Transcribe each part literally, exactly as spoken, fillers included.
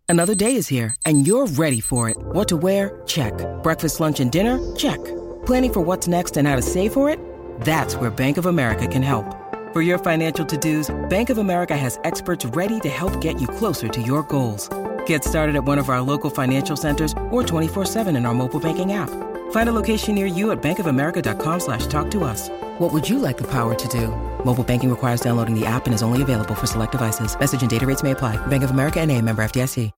Another day is here, and you're ready for it. What to wear? Check. Breakfast, lunch, and dinner? Check. Planning for what's next and how to save for it? That's where Bank of America can help. For your financial to-dos, Bank of America has experts ready to help get you closer to your goals. Get started at one of our local financial centers or twenty-four seven in our mobile banking app. Find a location near you at bankofamerica.com slash talk to us. What would you like the power to do? Mobile banking requires downloading the app and is only available for select devices. Message and data rates may apply. Bank of America N A, member F D I C.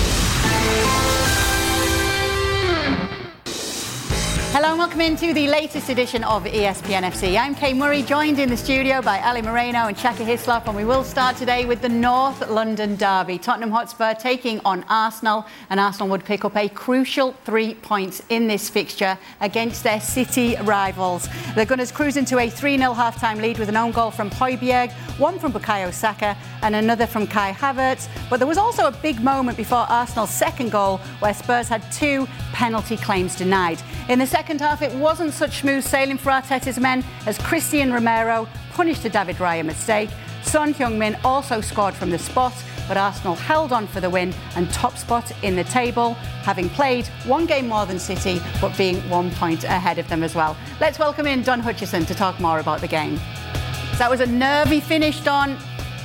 Hello and welcome into the latest edition of E S P N F C. I'm Kay Murray, joined in the studio by Ali Moreno and Shaka Hislop, and we will start today with the North London derby. Tottenham Hotspur taking on Arsenal, and Arsenal would pick up a crucial three points in this fixture against their City rivals. The Gunners cruise into a three nil half-time lead with an own goal from Højbjerg, one from Bukayo Saka and another from Kai Havertz. But there was also a big moment before Arsenal's second goal where Spurs had two penalty claims denied. In the second half, it wasn't such smooth sailing for Arteta's men as Christian Romero punished a David Raya mistake. Son Heung-min also scored from the spot, but Arsenal held on for the win and top spot in the table, having played one game more than City, but being one point ahead of them as well. Let's welcome in Don Hutchison to talk more about the game. So that was a nervy finish, Don.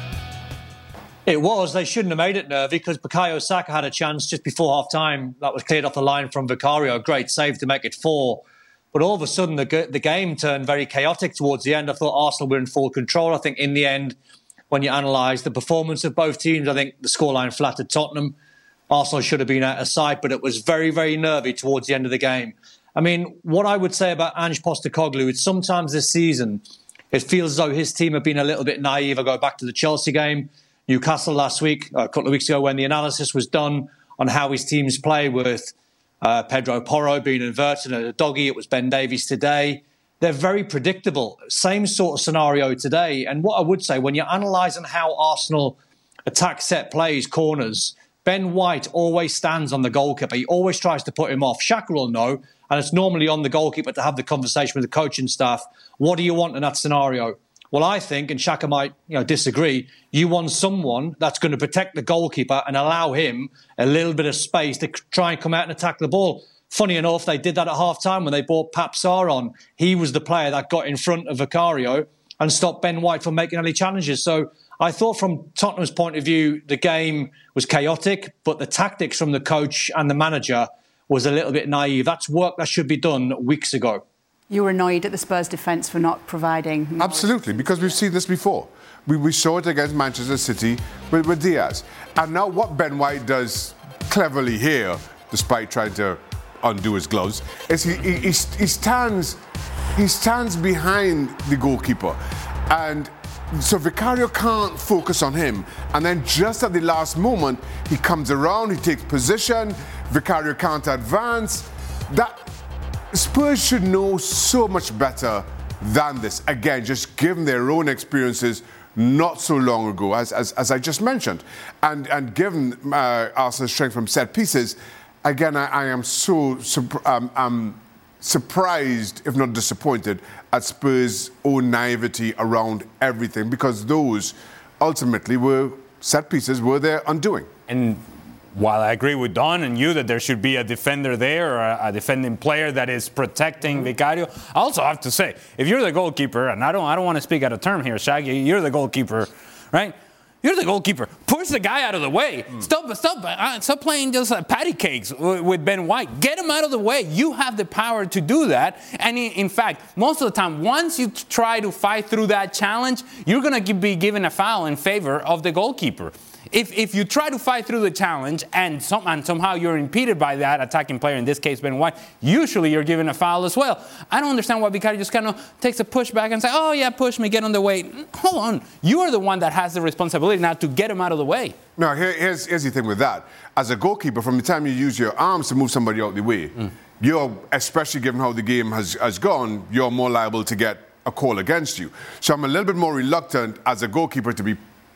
It was. They shouldn't have made it nervy because Bukayo Saka had a chance just before half-time. That was cleared off the line from Vicario. Great save to make it four. But all of a sudden, the, the game turned very chaotic towards the end. I thought Arsenal were in full control. I think in the end, when you analyse the performance of both teams, I think the scoreline flattered Tottenham. Arsenal should have been out of sight, but it was very, very nervy towards the end of the game. I mean, what I would say about Ange Postecoglou is sometimes this season, it feels as though his team have been a little bit naive. I go back to the Chelsea game, Newcastle last week, a couple of weeks ago, when the analysis was done on how his teams play with uh, Pedro Porro being inverted and a doggy. It was Ben Davies today. They're very predictable. Same sort of scenario today. And what I would say, when you're analysing how Arsenal attack set plays, corners, Ben White always stands on the goalkeeper. He always tries to put him off. Xhaka will know, and it's normally on the goalkeeper to have the conversation with the coaching staff. What do you want in that scenario? Well, I think, and Xhaka might you know, disagree, you want someone that's going to protect the goalkeeper and allow him a little bit of space to try and come out and attack the ball. Funny enough, they did that at half-time when they brought Pape Sarr on. He was the player that got in front of Vicario and stopped Ben White from making any challenges. So I thought from Tottenham's point of view, the game was chaotic, but the tactics from the coach and the manager was a little bit naive. That's work that should be done weeks ago. You were annoyed at the Spurs defence for not providing... More. Absolutely, because we've seen this before. We, we saw it against Manchester City with, with Diaz. And now what Ben White does cleverly here, despite trying to undo his gloves, is he, he, he, he stands he stands behind the goalkeeper. And so Vicario can't focus on him. And then just at the last moment, he comes around, he takes position, Vicario can't advance. That... Spurs should know so much better than this. Again, just given their own experiences not so long ago, as as, as I just mentioned, and and given uh, Arsenal's strength from set pieces, again, I, I am so um, I'm surprised, if not disappointed, at Spurs' own naivety around everything, because those ultimately were set pieces, were their undoing. And while I agree with Don and you that there should be a defender there or a, a defending player that is protecting Vicario, I also have to say, if you're the goalkeeper, and I don't I don't want to speak out of term here, Shaggy, you're the goalkeeper, right? You're the goalkeeper. Push the guy out of the way. Mm. Stop, stop, uh, stop playing just uh, patty cakes w- with Ben White. Get him out of the way. You have the power to do that. And in, in fact, most of the time, once you try to fight through that challenge, you're going to be given a foul in favor of the goalkeeper. If if you try to fight through the challenge and, some, and somehow you're impeded by that attacking player, in this case Ben White, usually you're given a foul as well. I don't understand why Vicario just kind of takes a push back and say, oh yeah, push me, get on the way. Hold on. You are the one that has the responsibility now to get him out of the way. No, here, here's, here's the thing with that. As a goalkeeper, from the time you use your arms to move somebody out the way, mm. you're, especially given how the game has, has gone, you're more liable to get a call against you. So I'm a little bit more reluctant as a goalkeeper to be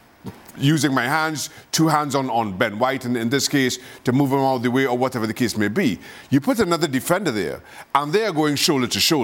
using my hands, two hands on, on Ben White in, in this case, to move him out of the way or whatever the case may be. You put another defender there, and they are going shoulder to shoulder.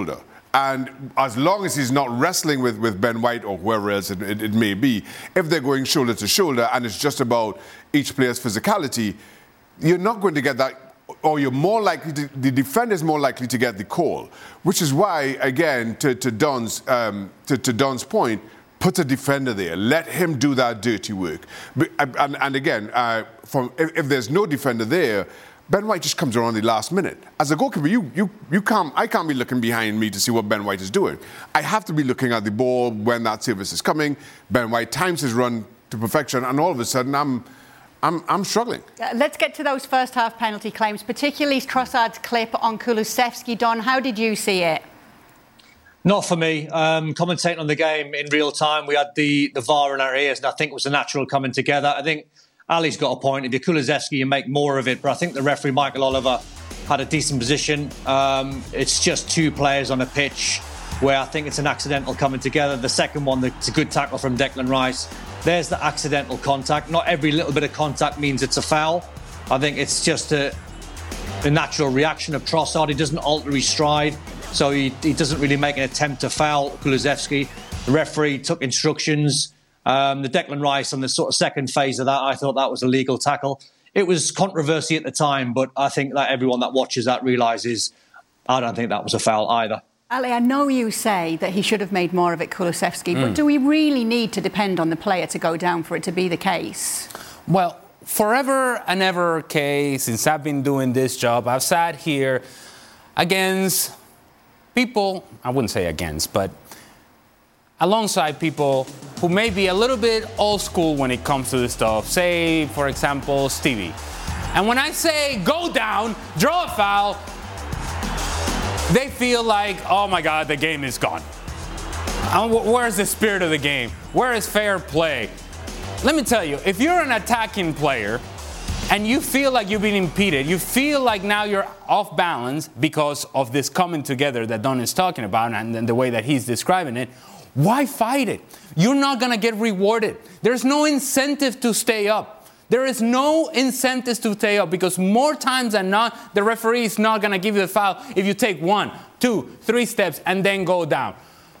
And as long as he's not wrestling with, with Ben White or whoever else it, it, it may be, if they're going shoulder to shoulder and it's just about each player's physicality, you're not going to get that, or you're more likely to, the defender is more likely to get the call, which is why, again, to, to Don's um, to, to Don's point, put a defender there, let him do that dirty work. But, and, and again, uh, from if, if there's no defender there, Ben White just comes around the last minute. As a goalkeeper, you, you, you can't, I can't be looking behind me to see what Ben White is doing. I have to be looking at the ball when that service is coming. Ben White times his run to perfection, and all of a sudden, I'm, I'm, I'm struggling. Uh, let's get to those first half penalty claims, particularly Trossard's clip on Kulusevski. Don, how did you see it? Not for me. Um, commentating on the game in real time, we had the, the V A R in our ears, and I think it was a natural coming together. I think Ali's got a point. If you're Kulusevski, you make more of it. But I think the referee, Michael Oliver, had a decent position. Um, it's just two players on a pitch where I think it's an accidental coming together. The second one, it's a good tackle from Declan Rice. There's the accidental contact. Not every little bit of contact means it's a foul. I think it's just a, a natural reaction of Trossard. He doesn't alter his stride, so he, he doesn't really make an attempt to foul Kulusevski. The referee took instructions. Um, the Declan Rice on the sort of second phase of that, I thought that was a legal tackle. It was controversy at the time, but I think that everyone that watches that realises I don't think that was a foul either. Ali, I know you say that he should have made more of it, Kulusevski, mm. but do we really need to depend on the player to go down for it to be the case? Well, forever and ever, Kay, since I've been doing this job, I've sat here against people, I wouldn't say against, but alongside people who may be a little bit old school when it comes to this stuff. Say, for example, Stevie. And when I say go down, draw a foul, they feel like, oh my God, the game is gone. Where's the spirit of the game? Where is fair play? Let me tell you, if you're an attacking player and you feel like you've been impeded, you feel like now you're off balance because of this coming together that Don is talking about and the way that he's describing it, why fight it? You're not going to get rewarded. There's no incentive to stay up. There is no incentive to stay up because more times than not, the referee is not going to give you the foul if you take one, two, three steps and then go down.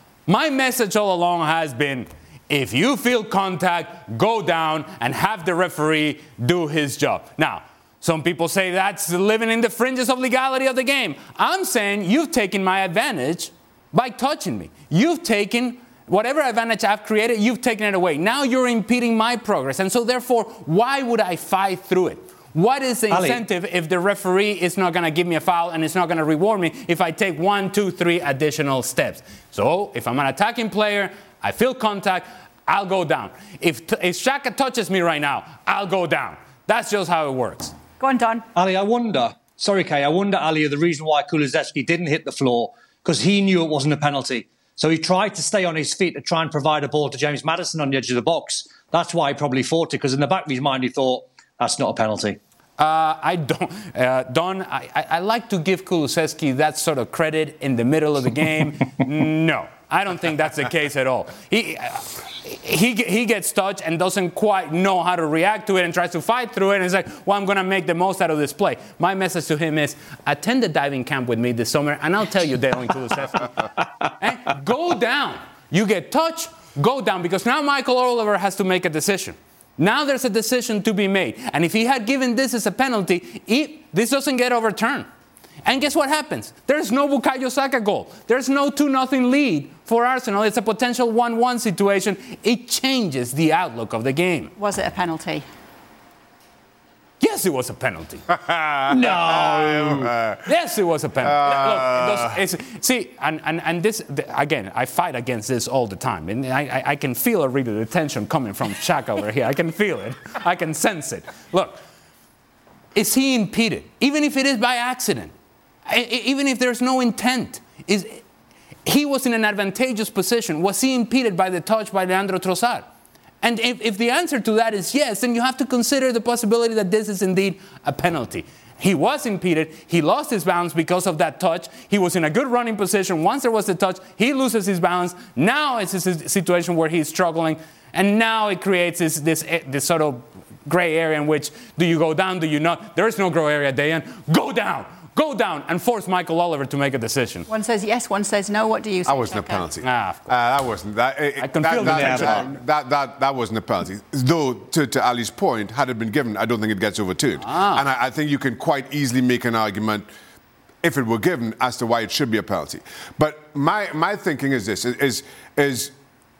My message all along has been, if you feel contact, go down and have the referee do his job. Now, some people say that's living in the fringes of legality of the game. I'm saying you've taken my advantage by touching me. You've taken whatever advantage I've created, you've taken it away. Now you're impeding my progress. And so therefore, why would I fight through it? What is the incentive Ali, if the referee is not going to give me a foul and it's not going to reward me if I take one, two, three additional steps? So if I'm an attacking player, I feel contact, I'll go down. If, t- if Xhaka touches me right now, I'll go down. That's just how it works. Go on, Don. Ali, I wonder, sorry, Kay, I wonder, Ali, the reason why Kulusevski didn't hit the floor, because he knew it wasn't a penalty. So he tried to stay on his feet to try and provide a ball to James Maddison on the edge of the box. That's why he probably fought it, because in the back of his mind he thought, that's not a penalty. Uh, I don't, uh, Don, I, I like to give Kulusevski that sort of credit in the middle of the game. No, I don't think that's the case at all. He, uh, he, he gets touched and doesn't quite know how to react to it and tries to fight through it. And it's like, well, I'm going to make the most out of this play. My message to him is, attend the diving camp with me this summer, and I'll tell you, Dejan Kulusevski. And go down. You get touched, go down, because now Michael Oliver has to make a decision. Now there's a decision to be made. And if he had given this as a penalty, he, this doesn't get overturned. And guess what happens? There's no Bukayo Saka goal. There's no two nothing lead for Arsenal. It's a potential one one situation. It changes the outlook of the game. Was it a penalty? Yes, it was a penalty. No. Yes, it was a penalty. Uh, Look, it's, see, and, and, and this, again, I fight against this all the time. And I, I can feel a really the tension coming from Xhaka over here. I can feel it. I can sense it. Look, is he impeded? Even if it is by accident. Even if there's no intent. Is he was in an advantageous position. Was he impeded by the touch by Leandro Trossard? And if, if the answer to that is yes, then you have to consider the possibility that this is indeed a penalty. He was impeded. He lost his balance because of that touch. He was in a good running position. Once there was the touch, he loses his balance. Now it's a situation where he's struggling. And now it creates this, this, this sort of gray area in which, do you go down, do you not? There is no gray area, Dejan. Go down. go down and force Michael Oliver to make a decision. One says yes, one says no. What do you say? That wasn't a Shaka? penalty. Ah, of course. Uh, that wasn't. That, it, I can that, feel the that, tension. that, that, that, that wasn't a penalty. Though, to, to Ali's point, had it been given, I don't think it gets overturned. Ah. And I, I think you can quite easily make an argument, if it were given, as to why it should be a penalty. But my, my thinking is this, is, is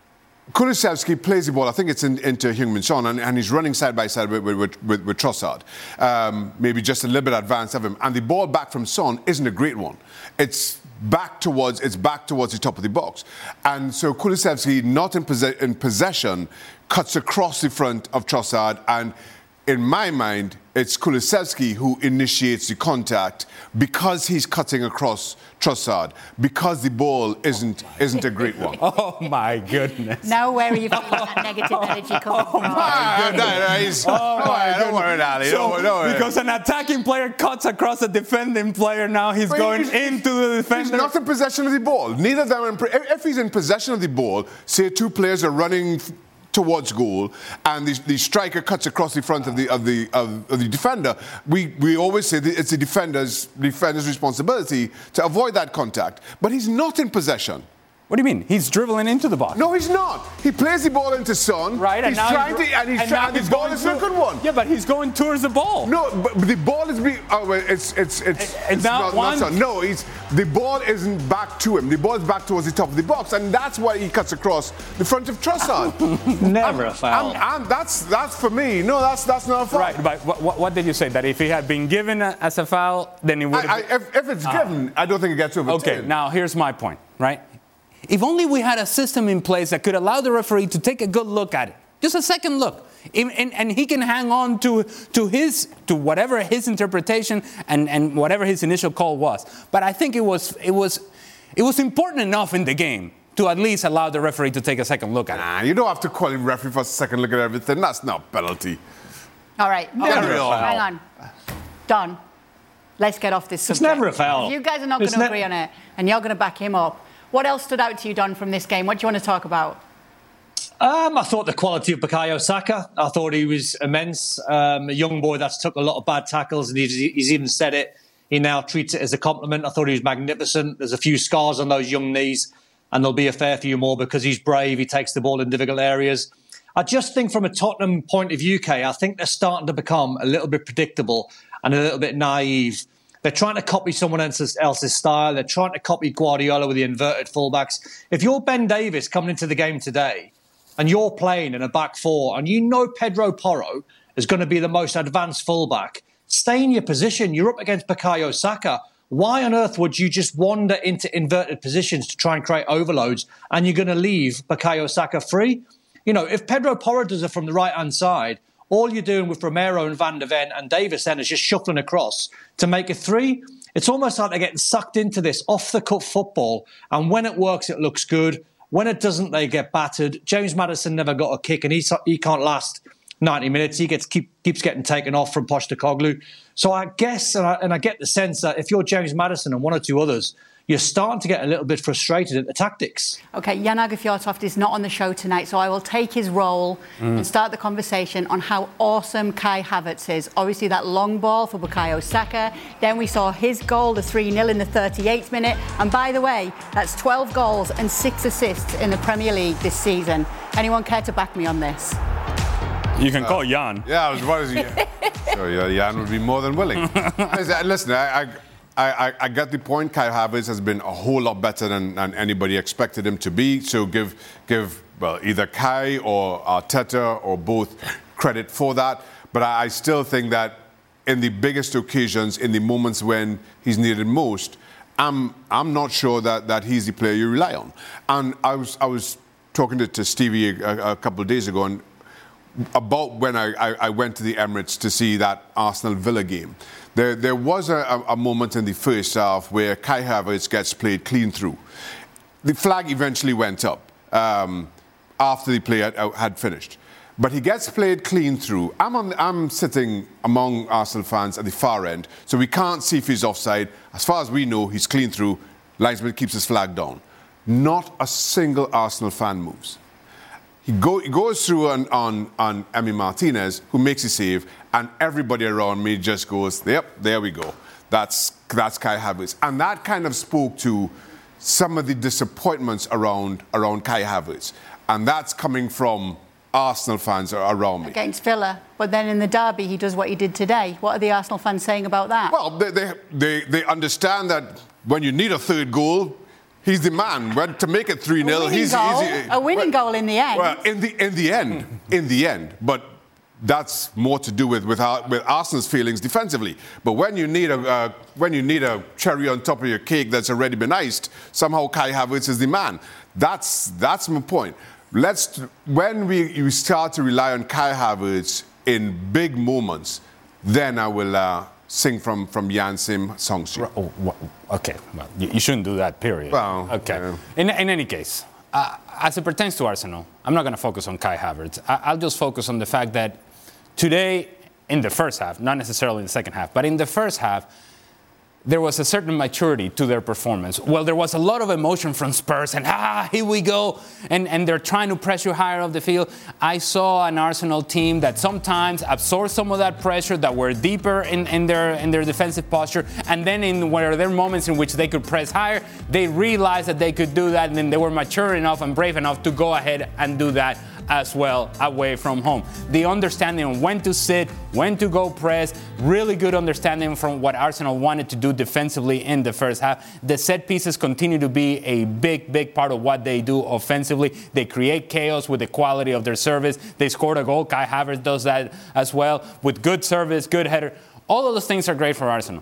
Kulusevski plays the ball, I think it's in, into Heung-min Son, and, and he's running side by side with, with, with, with Trossard. Um, maybe just a little bit advanced of him. And the ball back from Son isn't a great one. It's back towards, it's back towards the top of the box. And so Kulusevski, not in, posse- in possession, cuts across the front of Trossard, and in my mind, it's Kulusevski who initiates the contact because he's cutting across Trossard, because the ball isn't isn't a great one. Oh, my goodness. Now where are you feeling that negative energy coming from? Ah, no, no, he's- Oh, my don't worry, Ali. So, Don't, don't worry. because an attacking player cuts across a defending player, now he's But going he's- into the He's defender. not in possession of the ball. Neither of them. Are in, if he's in possession of the ball, say two players are running towards goal, and the, the striker cuts across the front of the of the of, of the defender. We we always say that it's the defender's defender's responsibility to avoid that contact. But he's not in possession. What do you mean? He's dribbling into the box. No, he's not. He plays the ball into Son. Right, and he's now trying he's, to, and he's and trying. now And the he's ball going is a to- good one. Yeah, but he's going towards the ball. No, but the ball is being. Oh, well, it's it's it's. It's not not, one- not Son. No, he's the ball isn't back to him. The ball is back towards the top of the box, and that's why he cuts across the front of Trossard. Never a foul. I'm, I'm, that's that's for me. No, that's that's not a foul. Right, but what, what, what did you say? That if he had been given a, as a foul, then it would I, I, have if, if it's given, I don't think it gets overturned. Okay, now here's my point, right? If only we had a system in place that could allow the referee to take a good look at it. Just a second look. And, and, and he can hang on to, to his to whatever his interpretation and, and whatever his initial call was. But I think it was it was it was important enough in the game to at least allow the referee to take a second look at it. Nah, you don't have to call him referee for a second look at everything. That's not penalty. All right. Never a foul. Hang on. Don, let's get off this subject. It's never a foul. You guys are not going It's to ne- agree on it, and you're going to back him up. What else stood out to you, Don, from this game? What do you want to talk about? Um, I thought the quality of Bukayo Saka, I thought he was immense. Um, a young boy that's took a lot of bad tackles, and he's, he's even said it. He now treats it as a compliment. I thought he was magnificent. There's a few scars on those young knees, and there'll be a fair few more because he's brave. He takes the ball in difficult areas. I just think from a Tottenham point of view, Kay, I think they're starting to become a little bit predictable and a little bit naive. They're trying to copy someone else's, else's style. They're trying to copy Guardiola with the inverted fullbacks. If you're Ben Davies coming into the game today and you're playing in a back four and you know Pedro Porro is going to be the most advanced fullback, stay in your position. You're up against Bukayo Saka. Why on earth would you just wander into inverted positions to try and create overloads and you're going to leave Bukayo Saka free? You know, if Pedro Porro does it from the right-hand side, all you're doing with Romero and Van der Ven and Davis then is just shuffling across to make it three. It's almost like they're getting sucked into this off-the-cuff football. And when it works, it looks good. When it doesn't, they get battered. James Maddison never got a kick, and he, he can't last ninety minutes. He gets keep, keeps getting taken off from Postecoglou. So I guess, and I, and I get the sense that if you're James Maddison and one or two others, you're starting to get a little bit frustrated at the tactics. OK, Jan Åge Fjørtoft is not on the show tonight, so I will take his role mm. and start the conversation on how awesome Kai Havertz is. Obviously, that long ball for Bukayo Saka. Then we saw his goal, the three nil in the thirty-eighth minute. And by the way, that's twelve goals and six assists in the Premier League this season. Anyone care to back me on this? You can uh, call Jan. Yeah, I was wondering. So yeah, Jan would be more than willing. Listen, I... I I, I get the point. Kai Havertz has been a whole lot better than, than anybody expected him to be. So give, give well, either Kai or Arteta or both credit for that. But I, I still think that in the biggest occasions, in the moments when he's needed most, I'm, I'm not sure that, that he's the player you rely on. And I was, I was talking to, to Stevie a, a couple of days ago and about when I, I, I went to the Emirates to see that Arsenal-Villa game. There, there was a, a moment in the first half where Kai Havertz gets played clean through. The flag eventually went up um, after the play had, had finished. But he gets played clean through. I'm, on, I'm sitting among Arsenal fans at the far end, so we can't see if he's offside. As far as we know, he's clean through. Linesman keeps his flag down. Not a single Arsenal fan moves. He, go, he goes through on, on, on Emi Martinez, who makes a save, and everybody around me just goes, yep, there we go. That's, that's Kai Havertz. And that kind of spoke to some of the disappointments around, around Kai Havertz. And that's coming from Arsenal fans around me. Against Villa. But then in the derby, he does what he did today. What are the Arsenal fans saying about that? Well, they, they, they, they understand that when you need a third goal, he's the man. When, to make it three nil, he's, goal, he's a winning well, goal in the end. Well, in the in the end, in the end. But that's more to do with with, our, with Arsenal's feelings defensively. But when you need a uh, when you need a cherry on top of your cake that's already been iced, somehow Kai Havertz is the man. That's that's my point. Let's when we, we start to rely on Kai Havertz in big moments, then I will. Uh, Sing from from Jan Sim Songsu. Oh, well, okay, well, you, you shouldn't do that. Period. Well, okay. Yeah. In in any case, uh, as it pertains to Arsenal, I'm not going to focus on Kai Havertz. I, I'll just focus on the fact that today, in the first half, not necessarily in the second half, but in the first half, there was a certain maturity to their performance. Well, there was a lot of emotion from Spurs, and ah, here we go, and, and they're trying to press you higher up the field. I saw an Arsenal team that sometimes absorbed some of that pressure, that were deeper in, in their in their defensive posture, and then in where there were moments in which they could press higher, they realized that they could do that, and then they were mature enough and brave enough to go ahead and do that as well away from home. The understanding of when to sit, when to go press, really good understanding from what Arsenal wanted to do defensively in the first half. The set pieces continue to be a big, big part of what they do offensively. They create chaos with the quality of their service. They scored a goal. Kai Havertz does that as well with good service, good header. All of those things are great for Arsenal.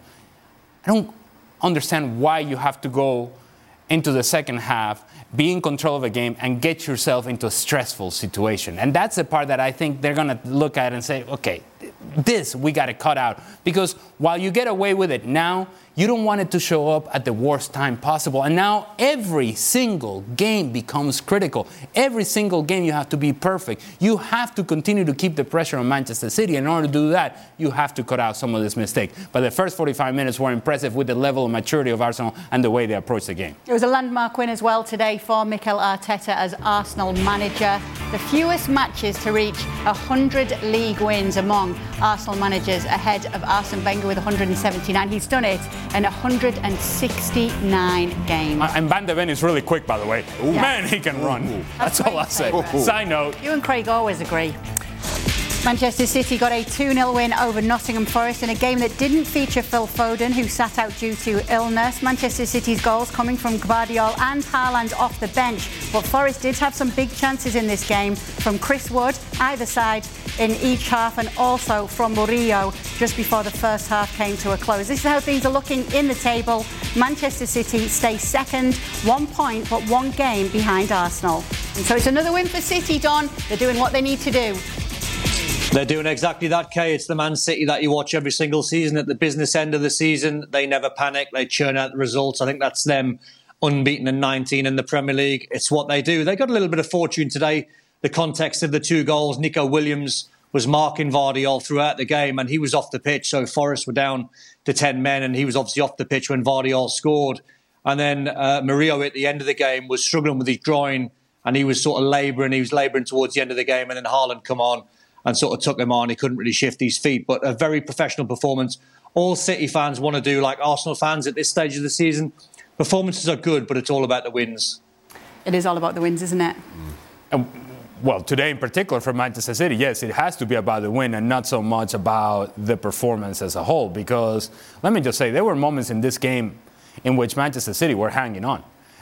I don't understand why you have to go into the second half, be in control of a game, and get yourself into a stressful situation. And that's the part that I think they're going to look at and say, okay, this we got to cut out. Because while you get away with it now, you don't want it to show up at the worst time possible. And now every single game becomes critical. Every single game you have to be perfect. You have to continue to keep the pressure on Manchester City. In order to do that, you have to cut out some of this mistake. But the first forty-five minutes were impressive with the level of maturity of Arsenal and the way they approached the game. It was a landmark win as well today for Mikel Arteta as Arsenal manager. The fewest matches to reach one hundred league wins among Arsenal managers, ahead of Arsene Wenger with one hundred seventy-nine. He's done it in one hundred sixty-nine games. Uh, and Van de Ven is really quick, by the way. Ooh. Man, he can run. Ooh. That's, That's all I'll say. Ooh. Side note. You and Craig always agree. Manchester City got a two nil win over Nottingham Forest in a game that didn't feature Phil Foden, who sat out due to illness. Manchester City's goals coming from Gvardiol and Haaland off the bench. But Forest did have some big chances in this game from Chris Wood, either side in each half, and also from Murillo just before the first half came to a close. This is how things are looking in the table. Manchester City stay second, one point but one game behind Arsenal. And so it's another win for City, Don. They're doing what they need to do. They're doing exactly that, Kay. It's the Man City that you watch every single season. At the business end of the season, they never panic. They churn out the results. I think that's them unbeaten in nineteen in the Premier League. It's what they do. They got a little bit of fortune today. The context of the two goals, Nico Williams was marking Gvardiol throughout the game, and he was off the pitch. So Forest were down to ten men, and he was obviously off the pitch when Gvardiol scored. And then uh, Murillo at the end of the game was struggling with his groin, and he was sort of labouring. He was labouring towards the end of the game, and then Haaland come on and sort of took him on. He couldn't really shift his feet, but a very professional performance. All City fans want to do, like Arsenal fans at this stage of the season. Performances are good, but it's all about the wins. It is all about the wins, isn't it? Mm. Um, well, today in particular for Manchester City, yes, it has to be about the win and not so much about the performance as a whole. Because, let me just say, there were moments in this game in which Manchester City were hanging on.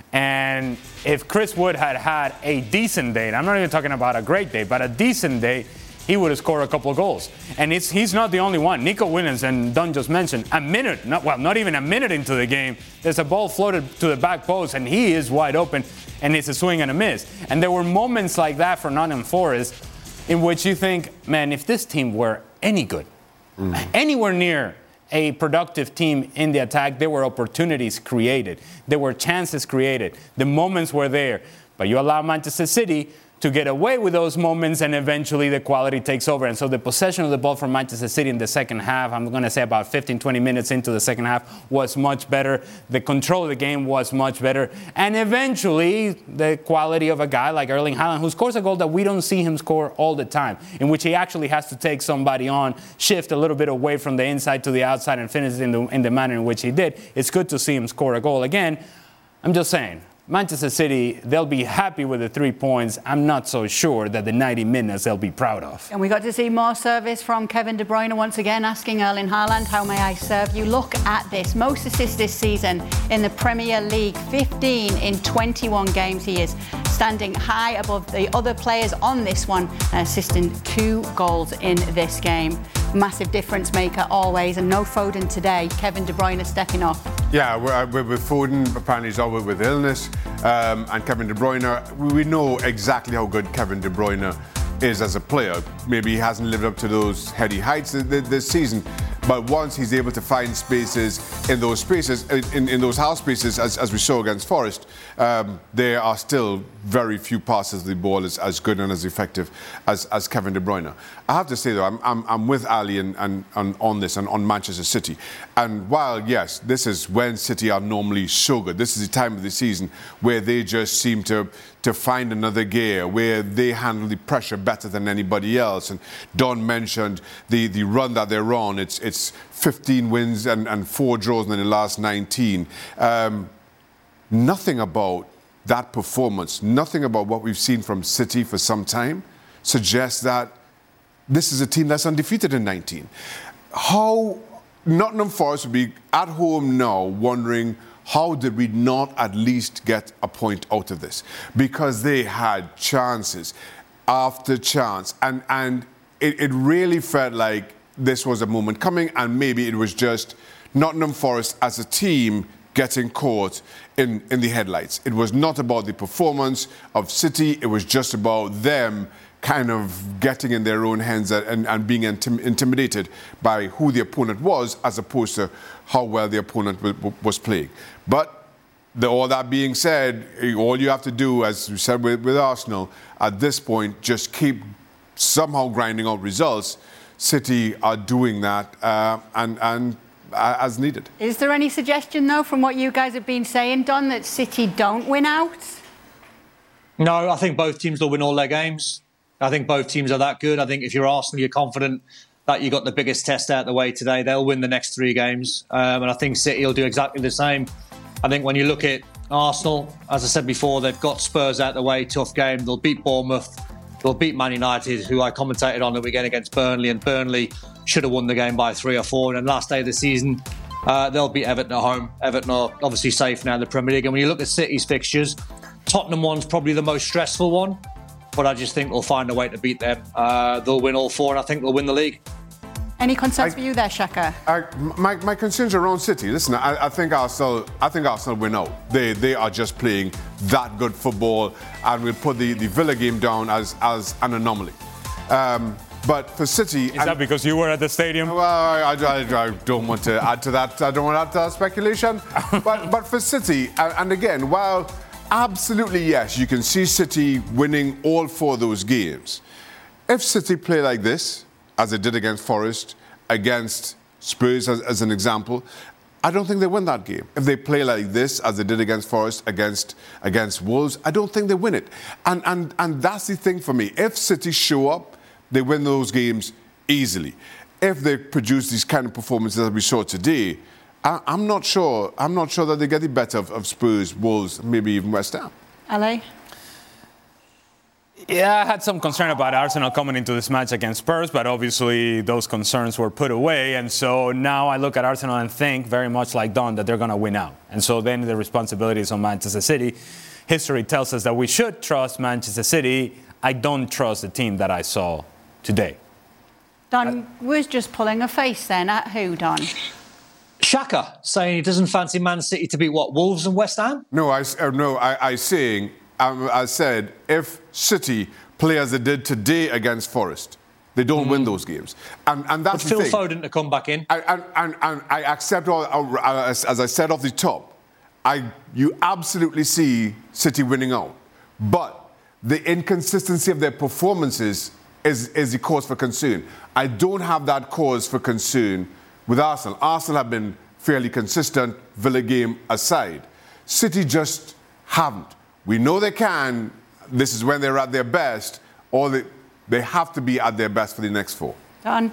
And if Chris Wood had had a decent day, and I'm not even talking about a great day, but a decent day, he would have scored a couple of goals. And it's, he's not the only one. Nico Williams, and Don just mentioned, a minute, not, well, not even a minute into the game, there's a ball floated to the back post, and he is wide open, and it's a swing and a miss. And there were moments like that for Nottingham Forest in which you think, man, if this team were any good, mm. anywhere near a productive team in the attack, there were opportunities created. There were chances created. The moments were there. But you allow Manchester City to get away with those moments, and eventually the quality takes over. And so the possession of the ball from Manchester City in the second half, I'm going to say about fifteen, twenty minutes into the second half, was much better. The control of the game was much better. And eventually the quality of a guy like Erling Haaland, who scores a goal that we don't see him score all the time, in which he actually has to take somebody on, shift a little bit away from the inside to the outside and finish it in the, in the manner in which he did. It's good to see him score a goal again. I'm just saying, Manchester City, they'll be happy with the three points. I'm not so sure that the ninety minutes they'll be proud of. And we got to see more service from Kevin De Bruyne once again, asking Erling Haaland, how may I serve you? Look at this. Most assists this season in the Premier League, fifteen in twenty-one games. He is standing high above the other players on this one, assisting two goals in this game. Massive difference maker always, and no Foden today. Kevin De Bruyne stepping off. Yeah, we're, we're with Foden, apparently he's over with illness, um, and Kevin De Bruyne, we know exactly how good Kevin De Bruyne is as a player. Maybe he hasn't lived up to those heady heights this season, but once he's able to find spaces in those spaces, in, in those half spaces, as, as we saw against Forest, um, there are still very few passes of the ball as, as good and as effective as, as Kevin De Bruyne. I have to say, though, I'm, I'm, I'm with Ali and, and, and on this and on Manchester City. And while, yes, this is when City are normally so good, this is the time of the season where they just seem to, to find another gear, where they handle the pressure better than anybody else. And Don mentioned the, the run that they're on. It's, it's fifteen wins and, and four draws in the last nineteen. Um, nothing about that performance, nothing about what we've seen from City for some time suggests that this is a team that's undefeated in nineteen. How Nottingham Forest would be at home now wondering, how did we not at least get a point out of this? Because they had chances after chance, and, and it, it really felt like this was a moment coming, and maybe it was just Nottingham Forest as a team getting caught in, in the headlights. It was not about the performance of City, it was just about them kind of getting in their own hands and, and being intim- intimidated by who the opponent was, as opposed to how well the opponent w- was playing. But the, all that being said, all you have to do, as we said with, with Arsenal, at this point, just keep somehow grinding out results. City are doing that, uh, and, and uh, as needed. Is there any suggestion, though, from what you guys have been saying, Don, that City don't win out? No, I think both teams will win all their games. I think both teams are that good. I think if you're Arsenal, you're confident that you got the biggest test out of the way today. They'll win the next three games. Um, and I think City will do exactly the same. I think when you look at Arsenal, as I said before, they've got Spurs out of the way, tough game. They'll beat Bournemouth. They'll beat Man United, who I commentated on the weekend against Burnley, and Burnley should have won the game by three or four. And last day of the season, uh, they'll beat Everton at home. Everton are obviously safe now in the Premier League. And when you look at City's fixtures, Tottenham one's probably the most stressful one. But I just think they'll find a way to beat them. Uh, they'll win all four, and I think they'll win the league. Any concerns I, for you there, Shaka? I, my, my concerns around City. Listen, I, I think Arsenal. I think Arsenal win out. They they are just playing that good football, and we'll put the, the Villa game down as as an anomaly. Um, but for City, is that because you were at the stadium? Well, I, I, I don't want to add to that. I don't want to add to that speculation. but but for City, and, and again, while absolutely yes, you can see City winning all four of those games. If City play like this, as they did against Forest, against Spurs as, as an example, I don't think they win that game. If they play like this, as they did against Forest, against against Wolves, I don't think they win it. And and and that's the thing for me. If City show up, they win those games easily. If they produce these kind of performances that we saw today, I, I'm not sure. I'm not sure that they get the better of, of Spurs, Wolves, maybe even West Ham. L A? Yeah, I had some concern about Arsenal coming into this match against Spurs, but obviously those concerns were put away. And so now I look at Arsenal and think very much like Don that they're going to win out. And so then the responsibility is on Manchester City. History tells us that we should trust Manchester City. I don't trust the team that I saw today. Don was just pulling a face then. At who, Don? Shaka saying he doesn't fancy Man City to beat what, Wolves and West Ham? No, I uh, no, I, I saying. Um, I said, if City play as they did today against Forest, they don't mm. win those games. And, and that's but the Phil thing. Foden to come back in. I, and, and, and I accept, all, uh, as, as I said off the top, I, you absolutely see City winning out. But the inconsistency of their performances is, is the cause for concern. I don't have that cause for concern with Arsenal. Arsenal have been fairly consistent, Villa game aside. City just haven't. We know they can. This is when they're at their best, or they, they have to be at their best for the next four. Done.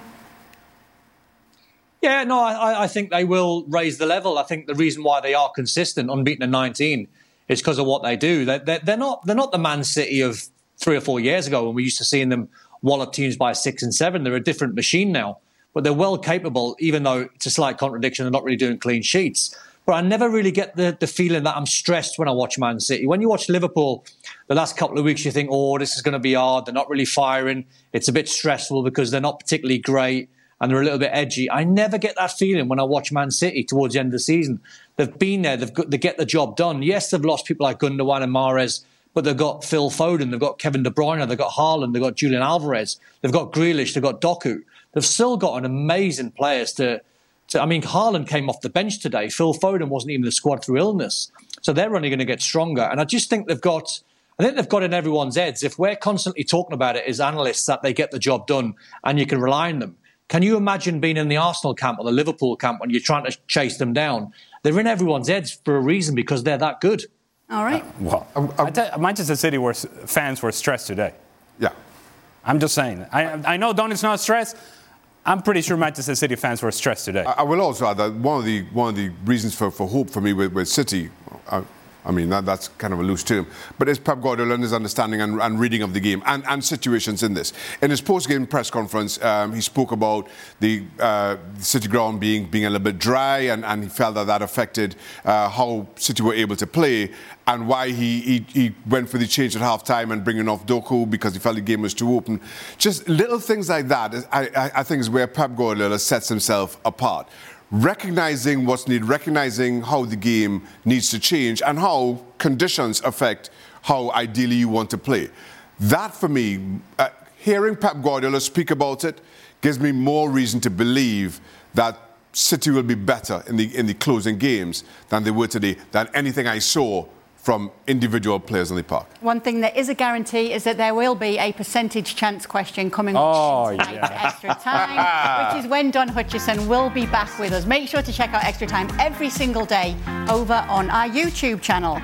Yeah, no, I, I think they will raise the level. I think the reason why they are consistent, unbeaten at nineteen, is because of what they do. They're, they're, they're not they're not the Man City of three or four years ago when we used to seeing them wallop teams by six and seven. They're a different machine now, but they're well capable, even though it's a slight contradiction. They're not really doing clean sheets. But I never really get the, the feeling that I'm stressed when I watch Man City. When you watch Liverpool the last couple of weeks, you think, oh, this is going to be hard. They're not really firing. It's a bit stressful because they're not particularly great and they're a little bit edgy. I never get that feeling when I watch Man City towards the end of the season. They've been there. They've got, they get the job done. Yes, they've lost people like Gundogan and Mahrez, but they've got Phil Foden. They've got Kevin De Bruyne. They've got Haaland. They've got Julian Alvarez. They've got Grealish. They've got Doku. They've still got an amazing players to... to I mean, Haaland came off the bench today. Phil Foden wasn't even in the squad through illness. So they're only going to get stronger. And I just think they've got... I think they've got in everyone's heads. If we're constantly talking about it as analysts that they get the job done and you can rely on them, can you imagine being in the Arsenal camp or the Liverpool camp when you're trying to chase them down? They're in everyone's heads for a reason because they're that good. All right. Uh, well, um, um, I tell, Manchester City were, fans were stressed today. Yeah. I'm just saying. I, I know Don is not stressed. I'm pretty sure Manchester City fans were stressed today. I, I will also add that one of the one of the reasons for, for hope for me with, with City, uh, I mean, that, that's kind of a loose term, but it's Pep Guardiola and his understanding and, and reading of the game and, and situations in this. In his post-game press conference, um, he spoke about the uh, City ground being, being a little bit dry, and, and he felt that that affected uh, how City were able to play, and why he, he, he went for the change at half-time and bringing off Doku because he felt the game was too open. Just little things like that, I, I, I think, is where Pep Guardiola sets himself apart. Recognizing what's needed, recognizing how the game needs to change and how conditions affect how ideally you want to play. That, for me, uh, hearing Pep Guardiola speak about it gives me more reason to believe that City will be better in the in the closing games than they were today, than anything I saw from individual players on the park. One thing that is a guarantee is that there will be a percentage chance question coming oh, tonight yeah. to Extra Time, which is when Don Hutchison will be back with us. Make sure to check out Extra Time every single day over on our YouTube channel.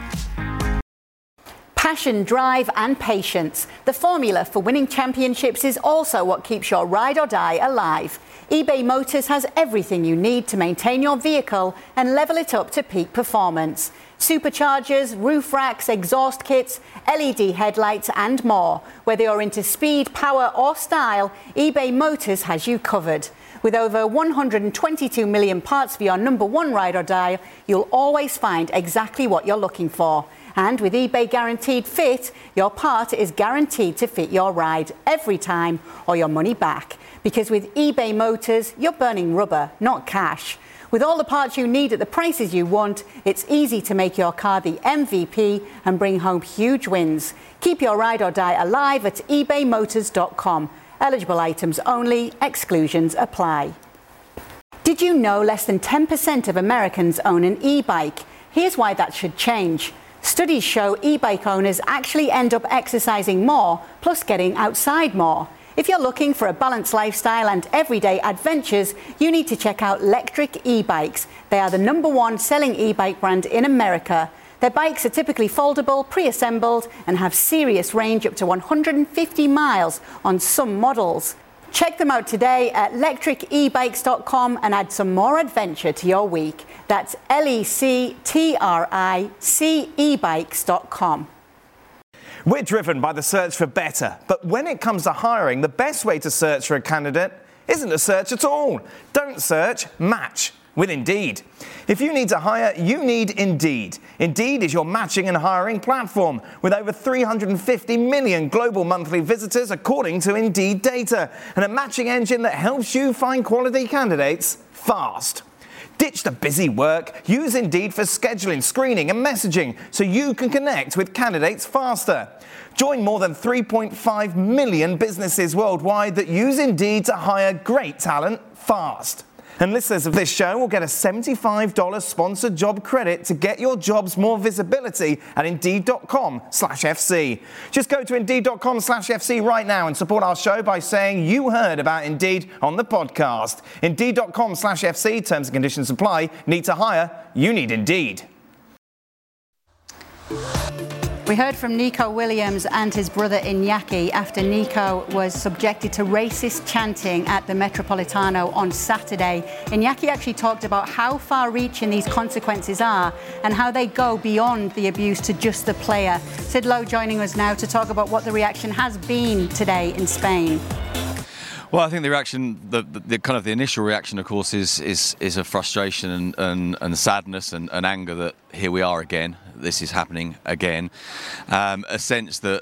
Passion, drive and patience. The formula for winning championships is also what keeps your ride or die alive. eBay Motors has everything you need to maintain your vehicle and level it up to peak performance. Superchargers, roof racks, exhaust kits, L E D headlights and more. Whether you're into speed, power or style, eBay Motors has you covered. With over one hundred twenty-two million parts for your number one ride or die, you'll always find exactly what you're looking for. And with eBay Guaranteed Fit, your part is guaranteed to fit your ride every time or your money back. Because with eBay Motors, you're burning rubber, not cash. With all the parts you need at the prices you want, it's easy to make your car the M V P and bring home huge wins. Keep your ride or die alive at ebay motors dot com. Eligible items only, exclusions apply. Did you know less than ten percent of Americans own an e-bike? Here's why that should change. Studies show e-bike owners actually end up exercising more, plus getting outside more. If you're looking for a balanced lifestyle and everyday adventures, you need to check out Lectric e-bikes. They are the number one selling e-bike brand in America. Their bikes are typically foldable, pre-assembled, and have serious range up to one hundred fifty miles on some models. Check them out today at lectric e bikes dot com and add some more adventure to your week. That's L E C T R I C e bikes dot com. We're driven by the search for better, but when it comes to hiring, the best way to search for a candidate isn't to search at all. Don't search, match with Indeed. If you need to hire, you need Indeed. Indeed is your matching and hiring platform with over three hundred fifty million global monthly visitors according to Indeed data, and a matching engine that helps you find quality candidates fast. Ditch the busy work. Use Indeed for scheduling, screening and messaging so you can connect with candidates faster. Join more than three point five million businesses worldwide that use Indeed to hire great talent fast. And listeners of this show will get a seventy-five dollars sponsored job credit to get your jobs more visibility at Indeed.com slash FC. Just go to Indeed.com slash FC right now and support our show by saying you heard about Indeed on the podcast. Indeed.com slash FC, terms and conditions apply. Need to hire? You need Indeed. We heard from Nico Williams and his brother Iñaki after Nico was subjected to racist chanting at the Metropolitano on Saturday. Iñaki actually talked about how far-reaching these consequences are and how they go beyond the abuse to just the player. Sid Lowe joining us now to talk about what the reaction has been today in Spain. Well, I think the reaction, the, the, the kind of the initial reaction, of course, is is, is a frustration and, and, and sadness and, and anger that here we are again. This is happening again. Um, a sense that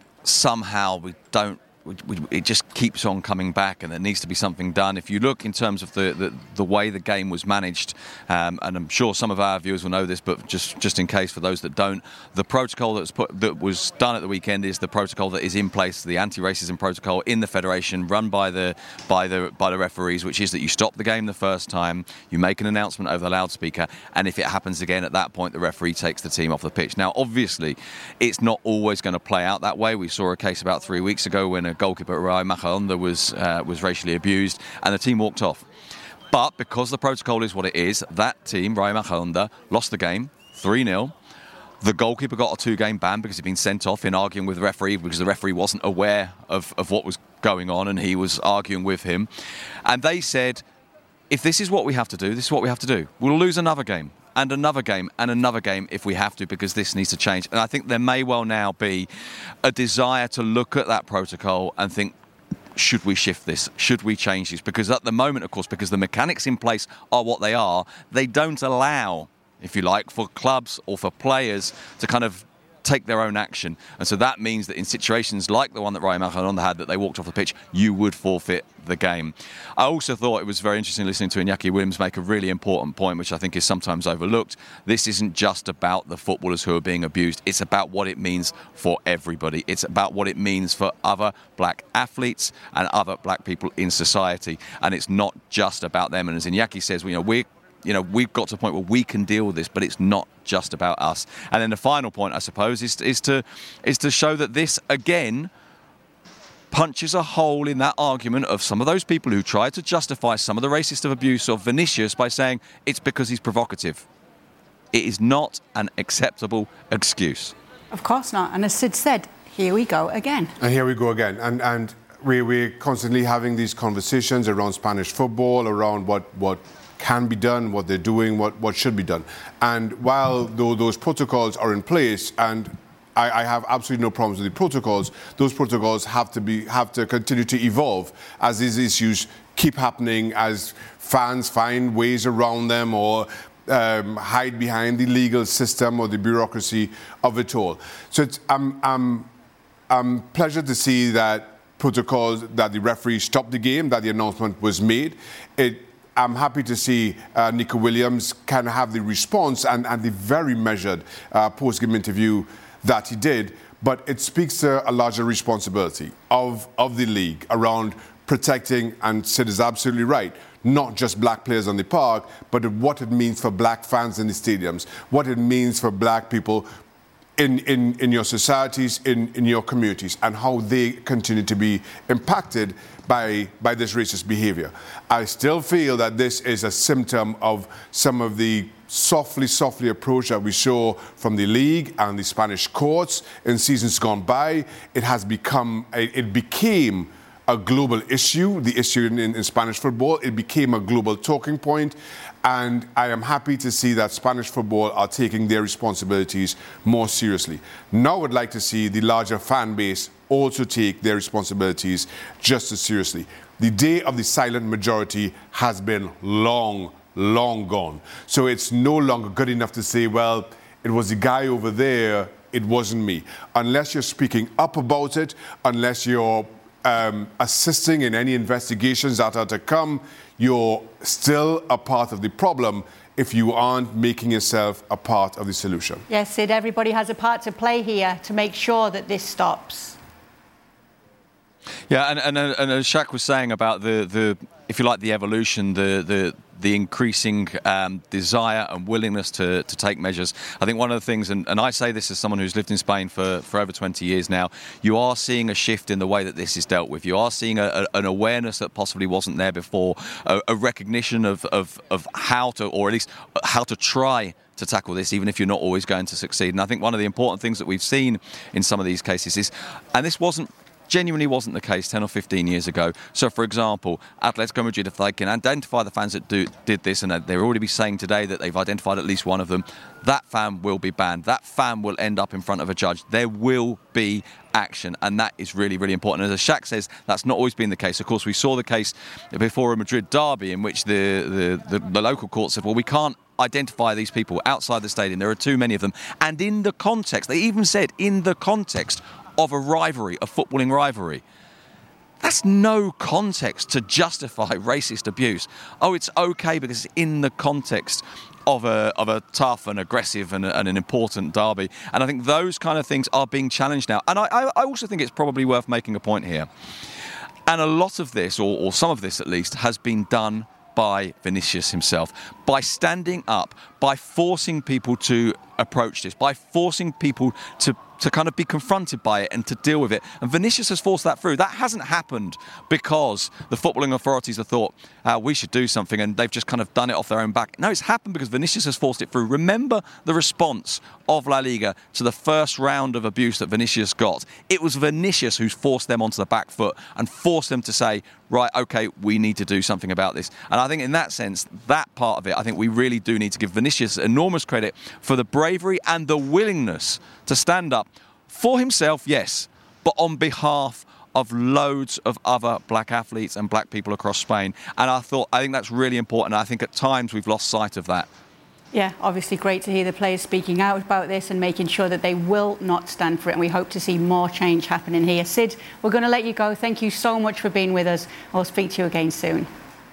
somehow we don't, we, we, it just keeps on coming back, and there needs to be something done. If you look in terms of the, the, the way the game was managed, um, and I'm sure some of our viewers will know this, but just, just in case for those that don't, the protocol that was, put, that was done at the weekend is the protocol that is in place, the anti-racism protocol in the federation, run by the by the by the referees, which is that you stop the game the first time, you make an announcement over the loudspeaker, and if it happens again at that point, the referee takes the team off the pitch. Now, obviously, it's not always going to play out that way. We saw a case about three weeks ago when a goalkeeper, Rai Majadahonda, was uh, was racially abused, and the team walked off. But because the protocol is what it is, that team, Rai Majadahonda, lost the game three nil. The goalkeeper got a two-game ban because he'd been sent off in arguing with the referee because the referee wasn't aware of, of what was going on, and he was arguing with him. And they said, if this is what we have to do, this is what we have to do. We'll lose another game. And another game and another game if we have to, because this needs to change. And I think there may well now be a desire to look at that protocol and think, should we shift this? Should we change this? Because at the moment, of course, because the mechanics in place are what they are, they don't allow, if you like, for clubs or for players to kind of take their own action. And so that means that in situations like the one that Rai Majadahonda had, that they walked off the pitch, you would forfeit the game. I also thought it was very interesting listening to Iñaki Williams make a really important point, which I think is sometimes overlooked. This isn't just about the footballers who are being abused. It's about what it means for everybody. It's about what it means for other black athletes and other black people in society. And it's not just about them. And as Iñaki says, you know, we're You know, we've got to a point where we can deal with this, but it's not just about us. And then the final point, I suppose, is, is to is to show that this, again, punches a hole in that argument of some of those people who try to justify some of the racist of abuse of Vinicius by saying it's because he's provocative. It is not an acceptable excuse. Of course not. And as Sid said, here we go again. And here we go again. And and we, we're constantly having these conversations around Spanish football, around what... what can be done, what they're doing, what, what should be done. And while though those protocols are in place, and I, I have absolutely no problems with the protocols, those protocols have to be have to continue to evolve as these issues keep happening, as fans find ways around them or um, hide behind the legal system or the bureaucracy of it all. So it's, I'm, I'm, I'm pleased to see that protocols, that the referee stopped the game, that the announcement was made. It, I'm happy to see uh, Nico Williams kind of have the response and, and the very measured uh, post-game interview that he did. But it speaks to a larger responsibility of, of the league around protecting, and Sid is absolutely right, not just black players on the park, but what it means for black fans in the stadiums, what it means for black people in, in, in your societies, in, in your communities, and how they continue to be impacted by, by this racist behavior. I still feel that this is a symptom of some of the softly, softly approach that we saw from the league and the Spanish courts in seasons gone by. It has become, it became a global issue, the issue in, in, in Spanish football. It became a global talking point. And I am happy to see that Spanish football are taking their responsibilities more seriously. Now I would like to see the larger fan base also take their responsibilities just as seriously. The day of the silent majority has been long, long gone. So it's no longer good enough to say, well, it was the guy over there, it wasn't me. Unless you're speaking up about it, unless you're um, assisting in any investigations that are to come, you're still a part of the problem if you aren't making yourself a part of the solution. Yes, Sid, everybody has a part to play here to make sure that this stops. Yeah, and, and, and as Shaq was saying about the, the, if you like, the evolution, the, the the increasing um, desire and willingness to, to take measures. I think one of the things, and, and I say this as someone who's lived in Spain for, for over twenty years now, you are seeing a shift in the way that this is dealt with. You are seeing a, a, an awareness that possibly wasn't there before, a, a recognition of, of, of how to, or at least how to try to tackle this, even if you're not always going to succeed. And I think one of the important things that we've seen in some of these cases is, and this wasn't genuinely wasn't the case ten or fifteen years ago. So, for example, Atletico Madrid, if they can identify the fans that do, did this, and they'll already be saying today that they've identified at least one of them, that fan will be banned. That fan will end up in front of a judge. There will be action, and that is really, really important. And as Shaq says, that's not always been the case. Of course, we saw the case before a Madrid derby in which the, the, the, the local court said, well, we can't identify these people outside the stadium. There are too many of them. And in the context, they even said, in the context of a rivalry, a footballing rivalry, that's no context to justify racist abuse. Oh, it's okay because it's in the context of a of a tough and aggressive and, a, and an important derby. And I think those kind of things are being challenged now. And I, I also think it's probably worth making a point here. And a lot of this, or, or some of this at least, has been done by Vinicius himself, by standing up, by forcing people to approach this, by forcing people to to kind of be confronted by it and to deal with it. And Vinicius has forced that through. That hasn't happened because the footballing authorities have thought, uh, we should do something, and they've just kind of done it off their own back. No, it's happened because Vinicius has forced it through. Remember the response of La Liga to the first round of abuse that Vinicius got. It was Vinicius who's forced them onto the back foot and forced them to say, right, okay, we need to do something about this. And I think in that sense, that part of it, I think we really do need to give Vinicius enormous credit for the bravery and the willingness to stand up for himself, yes, but on behalf of loads of other black athletes and black people across Spain. And I thought, I think that's really important. I think at times we've lost sight of that. Yeah, obviously great to hear the players speaking out about this and making sure that they will not stand for it. And we hope to see more change happening here. Sid, we're going to let you go. Thank you so much for being with us. I'll speak to you again soon.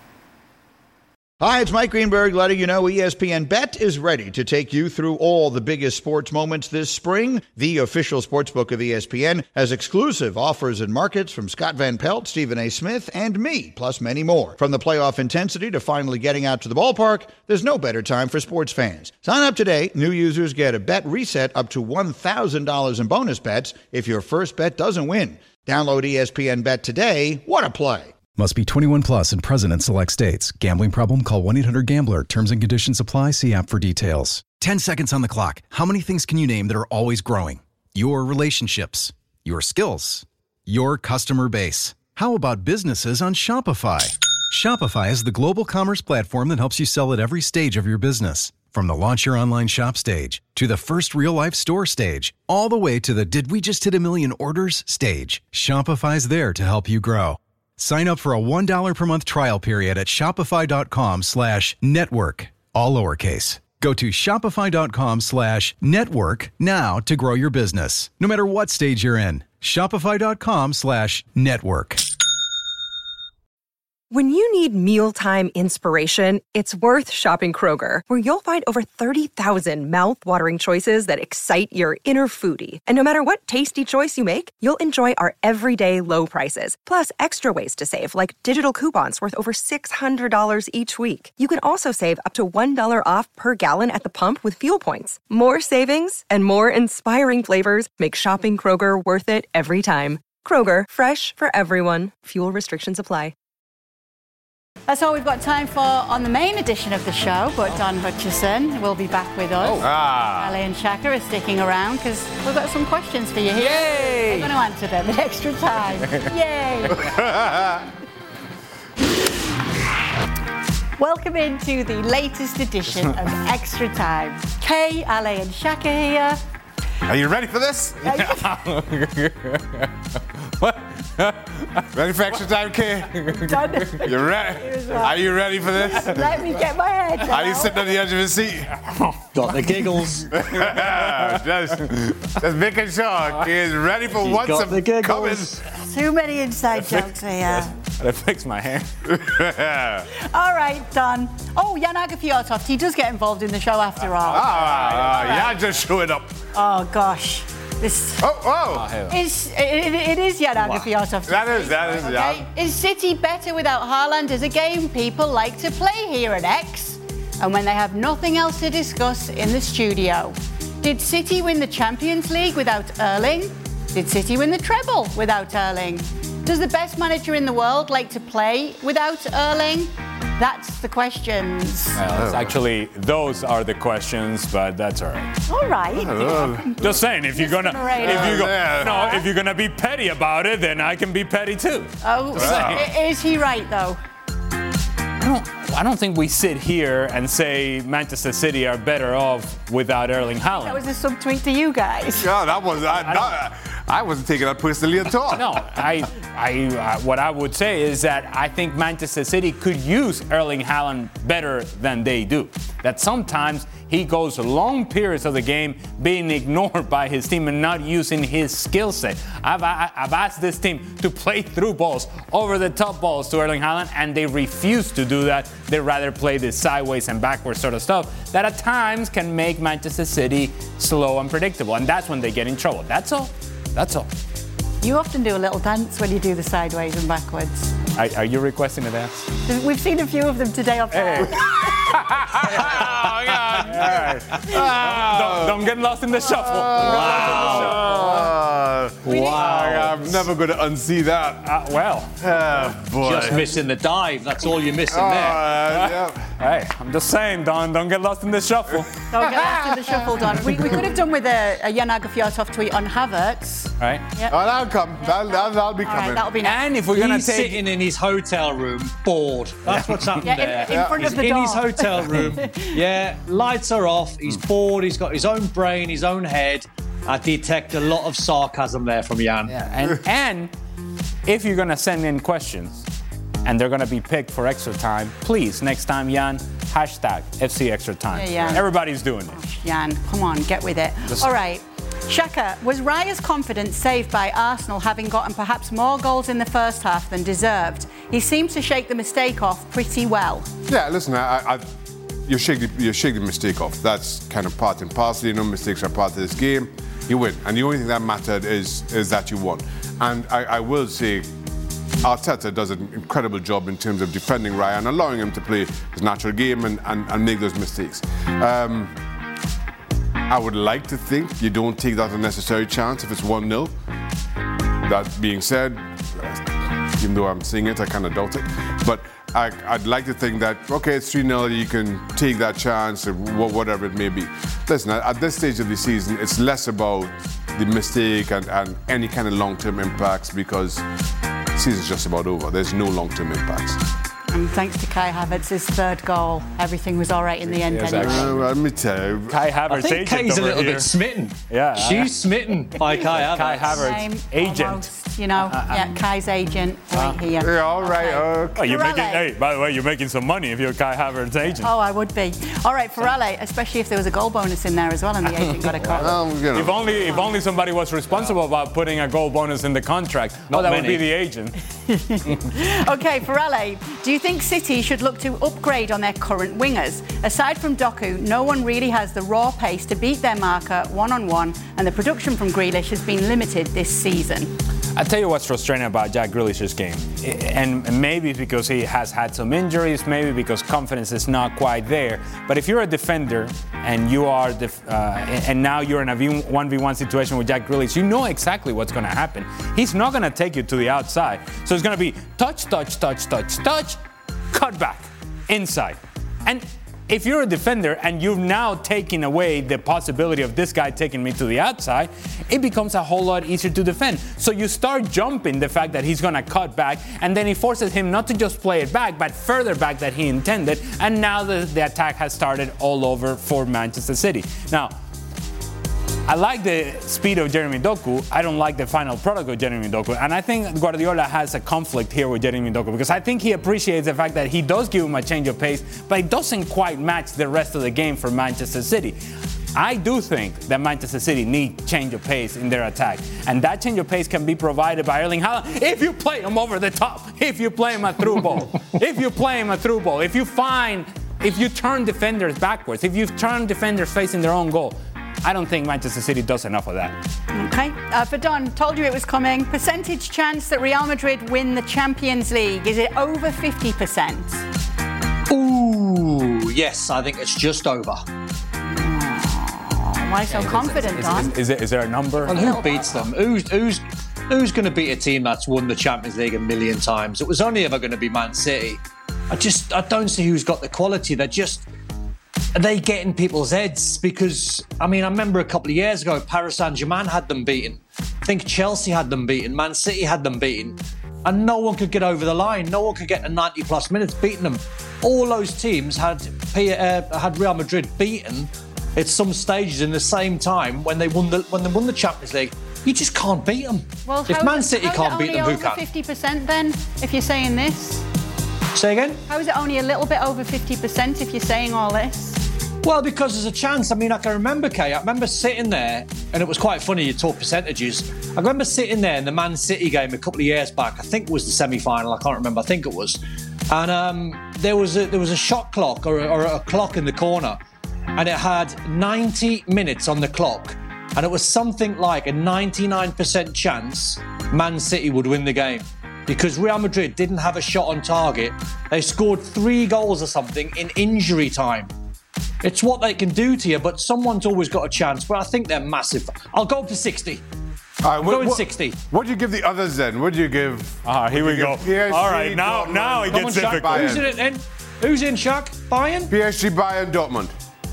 Hi, it's Mike Greenberg letting you know E S P N Bet is ready to take you through all the biggest sports moments this spring. The official sportsbook of E S P N has exclusive offers and markets from Scott Van Pelt, Stephen A. Smith, and me, plus many more. From the playoff intensity to finally getting out to the ballpark, there's no better time for sports fans. Sign up today. New users get a bet reset up to one thousand dollars in bonus bets if your first bet doesn't win. Download E S P N Bet today. What a play. Must be twenty-one plus and present in select states. Gambling problem? Call one eight hundred gambler. Terms and conditions apply. See app for details. ten seconds on the clock. How many things can you name that are always growing? Your relationships, your skills, your customer base. How about businesses on Shopify? Shopify is the global commerce platform that helps you sell at every stage of your business. From the launch your online shop stage to the first real life store stage, all the way to the did we just hit a million orders stage. Shopify's there to help you grow. Sign up for a one dollar per month trial period at shopify.com slash network, all lowercase. Go to shopify.com slash network now to grow your business, no matter what stage you're in. Shopify.com slash network. When you need mealtime inspiration, it's worth shopping Kroger, where you'll find over thirty thousand mouth-watering choices that excite your inner foodie. And no matter what tasty choice you make, you'll enjoy our everyday low prices, plus extra ways to save, like digital coupons worth over six hundred dollars each week. You can also save up to one dollar off per gallon at the pump with fuel points. More savings and more inspiring flavors make shopping Kroger worth it every time. Kroger, fresh for everyone. Fuel restrictions apply. That's all we've got time for on the main edition of the show, but Don Hutchison will be back with us. Oh. Ah. Ali and Shaka are sticking around because we've got some questions for you here. Yay! We're going to answer them in extra time. Yay! Welcome into the latest edition of Extra Time. Kay, Ali and Shaka here. Are you ready for this? What? Ready for extra time, Kay? Done. You ready? Are you ready for this? Let me get my head out. Are you sitting on the edge of your seat? Got the giggles. just, just making sure Kay is ready for She's what's got the coming. giggles. Too many inside jokes here. I fixed my hair. All right, done. Oh, Jan Agafiotoft, he does get involved in the show after all. Ah, ah, yeah, just showing up. Oh, gosh. This Oh, oh. is it, it is Jan Agerfjordov. That is, that is, Okay. yeah. Is City better without Haaland as a game people like to play here at X? And when they have nothing else to discuss in the studio. Did City win the Champions League without Erling? Did City win the treble without Erling? Does the best manager in the world like to play without Erling? That's the questions. Well, it's actually, those are the questions, but that's all right. All right. Just saying, if you're gonna, Moreno. if you go, Yeah. no, if you're gonna be petty about it, then I can be petty too. Oh, i- is he right though? I don't, I don't think we sit here and say Manchester City are better off without Erling Haaland. That was a subtweet to you guys. Yeah, that was. I, I, I wasn't taking that personally at all. No, I, I, uh, what I would say is that I think Manchester City could use Erling Haaland better than they do. That sometimes he goes long periods of the game being ignored by his team and not using his skill set. I've, I, I've asked this team to play through balls, over the top balls to Erling Haaland, and they refuse to do that. They rather play this sideways and backwards sort of stuff that at times can make Manchester City slow and predictable, and that's when they get in trouble. That's all. That's all. You often do a little dance when you do the sideways and backwards. Are, are you requesting a dance? We've seen a few of them today off air. oh, God. All right. Oh. Don't, don't get lost in the shuffle. Wow. Wow. I'm never going to unsee that. Uh, well, Oh, boy. Just missing the dive. That's all you're missing Uh, there. yeah. hey, I'm just saying, Don, don't get lost in the shuffle. Don't get lost in the shuffle, Don. We, we could have done with a, a Jan Agerfjordov tweet on Havertz. Right? Yep. Oh, that'll come. That'll, that'll, that'll be All coming. right, that'll be nice. And if we're going to He's take... sitting in his hotel room, bored. That's what's happened Yeah, in- there. in front of He's the in door. his hotel room. Yeah, lights are off. He's bored. He's got his own brain, his own head. I detect a lot of sarcasm there from Jan. Yeah, and, and if you're going to send in questions and they're going to be picked for extra time, please, next time, Jan, hashtag F C Extra Time. Yeah, Jan. Everybody's doing it. Jan, come on, get with it. Just- All right. Shaka, was Raya's confidence saved by Arsenal having gotten perhaps more goals in the first half than deserved? He seems to shake the mistake off pretty well. Yeah, listen, I, I, you shake the, you shake the mistake off. That's kind of part and parcel. You know, mistakes are part of this game. You win, and the only thing that mattered is is that you won. And I, I will say, Arteta does an incredible job in terms of defending Raya and allowing him to play his natural game and, and, and make those mistakes. Um, I would like to think you don't take that unnecessary chance if it's one nil. That being said, even though I'm seeing it, I kind of doubt it. But I, I'd like to think that, okay, it's three nil, you can take that chance, or wh- whatever it may be. Listen, at this stage of the season, it's less about the mistake and, and any kind of long-term impacts because the season's just about over. There's no long-term impacts. And thanks to Kai Havertz's third goal, everything was all right in the end Yes, anyway. actually. Uh, let me tell you. Kai I Havertz think agent Kay's a over little here. bit smitten. Yeah. She's smitten by Kai Havertz. Kai Havertz. Same, agent. almost, you know, yeah, Kai's agent right here. Yeah, all right. Okay. Okay. Oh, you're Ferrale. making, hey, by the way, you're making some money if you're Kai Havertz agent. Oh, I would be. All right, Ferrale, especially if there was a goal bonus in there as well and the agent got a call. Um, you know. If only, if only somebody was responsible about putting a goal bonus in the contract. Not oh, that many. would be the agent. Okay, Ferrale, do you think City should look to upgrade on their current wingers? Aside from Doku, no one really has the raw pace to beat their marker one-on-one, and the production from Grealish has been limited this season. I tell you what's frustrating about Jack Grealish's game, and maybe it's because he has had some injuries, maybe because confidence is not quite there. But if you're a defender and you are, def- uh, and now you're in a one v one situation with Jack Grealish, you know exactly what's going to happen. He's not going to take you to the outside, so it's going to be touch, touch, touch, touch, touch, cut back, inside, and. If you're a defender and you've now taken away the possibility of this guy taking me to the outside, it becomes a whole lot easier to defend. So you start jumping the fact that he's going to cut back, and then he forces him not to just play it back, but further back that he intended. And now the, the attack has started all over for Manchester City. Now, I like the speed of Jeremy Doku. I don't like the final product of Jeremy Doku. And I think Guardiola has a conflict here with Jeremy Doku because I think he appreciates the fact that he does give him a change of pace, but it doesn't quite match the rest of the game for Manchester City. I do think that Manchester City need change of pace in their attack. And that change of pace can be provided by Erling Haaland if you play him over the top, if you play him a through ball, if you play him a through ball, if you find, if you turn defenders backwards, if you turn defenders facing their own goal. I don't think Manchester City does enough of that. Okay. Uh, for Don, told you it was coming. Percentage chance that Real Madrid win the Champions League. Is it over fifty percent? Ooh, yes, I think it's just over. Why so confident, is, Don? Is, is, is there a number? And who beats them? Who's who's who's going to beat a team that's won the Champions League a million times? It was only ever going to be Man City. I just I don't see who's got the quality. They're just are they getting people's heads? Because I mean, I remember a couple of years ago, Paris Saint-Germain had them beaten. I think Chelsea had them beaten. Man City had them beaten. And no one could get over the line. No one could get to ninety plus minutes beating them. All those teams had uh, had Real Madrid beaten at some stages in the same time when they won the when they won the Champions League. You just can't beat them. Well, if Man City how can't beat them, who over can? fifty percent then, if you're saying this? Say again? How is it only a little bit over fifty percent if you're saying all this? Well, because there's a chance. I mean, I can remember, Kay, I remember sitting there, and it was quite funny, you talk percentages. I remember sitting there in the Man City game a couple of years back. I think it was the semi-final. I can't remember. I think it was. And um, there was a, there was a shot clock or a, or a clock in the corner, and it had ninety minutes on the clock. And it was something like a ninety-nine percent chance Man City would win the game. Because Real Madrid didn't have a shot on target. They scored three goals or something in injury time. It's what they can do to you, but someone's always got a chance. But I think they're massive. I'll go for sixty. All right, I'm what, going what, sixty. What do you give the others then? What do you give? Ah, here we go. P S G, All right, now, Dortmund. now it Come gets on, Shaq. difficult. Who's in it then? Who's in, Shaq? Bayern? P S G, Bayern, Dortmund.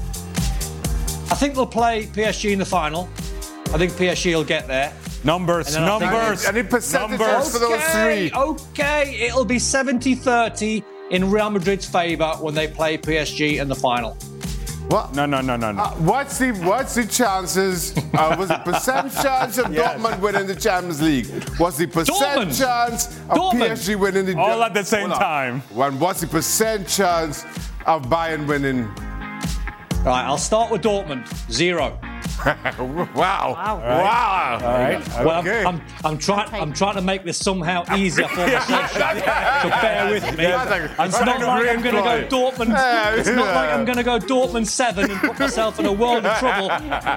I think they'll play P S G in the final. I think P S G will get there. Numbers, And then I think- numbers, Any percentages numbers. for those Okay, three? okay. It'll be seventy thirty in Real Madrid's favour when they play P S G in the final. What? No, no, no, no, no. Uh, what's the what's the chances? Uh, was the percent chance of Yes. Dortmund winning the Champions League? What's the percent Dortmund. chance of Dortmund. P S G winning the? All at the same Hold on. time. When what's the percent chance of Bayern winning? Right, I'll start with Dortmund. Zero. Wow! Wow! Wow! All right. Well, Okay. I'm, I'm, I'm trying. I'm trying to make this somehow easier for myself, Shaq, so bear with me. That's like- It's that's not like a like I'm going to go brain Dortmund. Yeah, It's not yeah. like I'm going to go Dortmund seven and put myself in a world of trouble.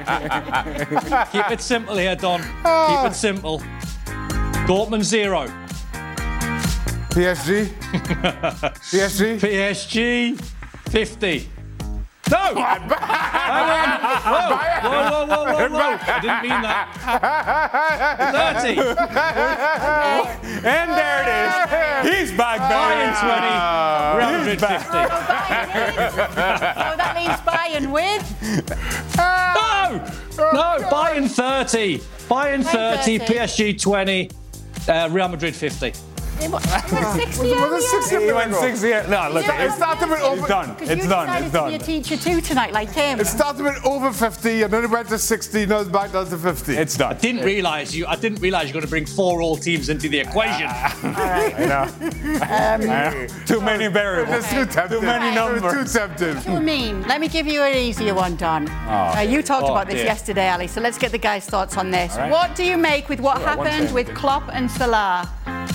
Keep it simple here, Don. Keep it simple. Dortmund zero. P S G. P S G. P S G fifty. No! Hang on! Whoa! Whoa, whoa, whoa, whoa, whoa! I didn't mean that. thirty. And there it is. He's back, Bayern baby. twenty. Real Madrid fifty. Oh, that means Bayern with. No! No! Bayern thirty. Bayern thirty. thirty. P S G twenty. Uh, Real Madrid fifty. It went sixty Was it sixty? He went six years. No, look, Yeah, it's, It started with it's over. done. Because It's you done. decided It's to done. be a teacher too tonight, like him. It started with over fifty, and then it went to sixty. Now it's back down to fifty. It's done. I didn't realise you. I didn't realise you're going to bring four all teams into the equation. I know. I know. Too many variables. It's too tempting. Too many It's numbers. too tempting. You mean? Let me give you an easier one, Don. Uh, you talked Oh, about this dear. yesterday, Ali, so let's get the guys' thoughts on this. right. What do you make with what Yeah, one happened thing. with Klopp and Salah?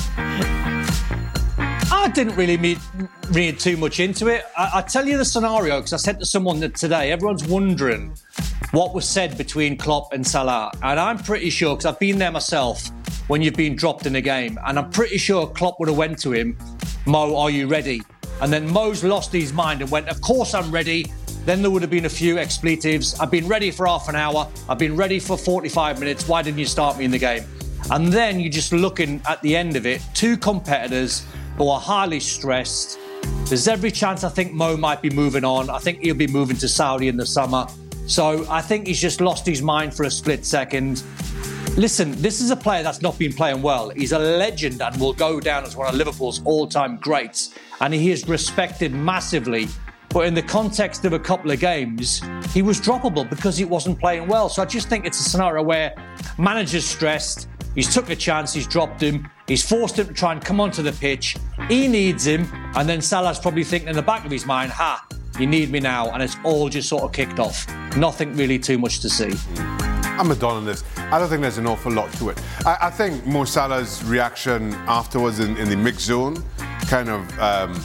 I didn't really meet, read too much into it. I, I tell you the scenario because I said to someone that today, everyone's wondering what was said between Klopp and Salah. And I'm pretty sure, because I've been there myself, when you've been dropped in a game, and I'm pretty sure Klopp would have went to him, Mo, are you ready? And then Mo's lost his mind and went, of course I'm ready. Then there would have been a few expletives. I've been ready for half an hour. I've been ready for forty-five minutes. Why didn't you start me in the game? And then you're just looking at the end of it, two competitors who are highly stressed. There's every chance I think Mo might be moving on. I think he'll be moving to Saudi in the summer. So I think he's just lost his mind for a split second. Listen, this is a player that's not been playing well. He's a legend and will go down as one of Liverpool's all-time greats. And he is respected massively. But in the context of a couple of games, he was droppable because he wasn't playing well. So I just think it's a scenario where manager's stressed. He's took a chance, he's dropped him, he's forced him to try and come onto the pitch. He needs him, and then Salah's probably thinking in the back of his mind, ha, you need me now, and it's all just sort of kicked off. Nothing really too much to see. I'm a Don on this. I don't think there's an awful lot to it. I, I think Mo Salah's reaction afterwards in, in the mixed zone kind of um,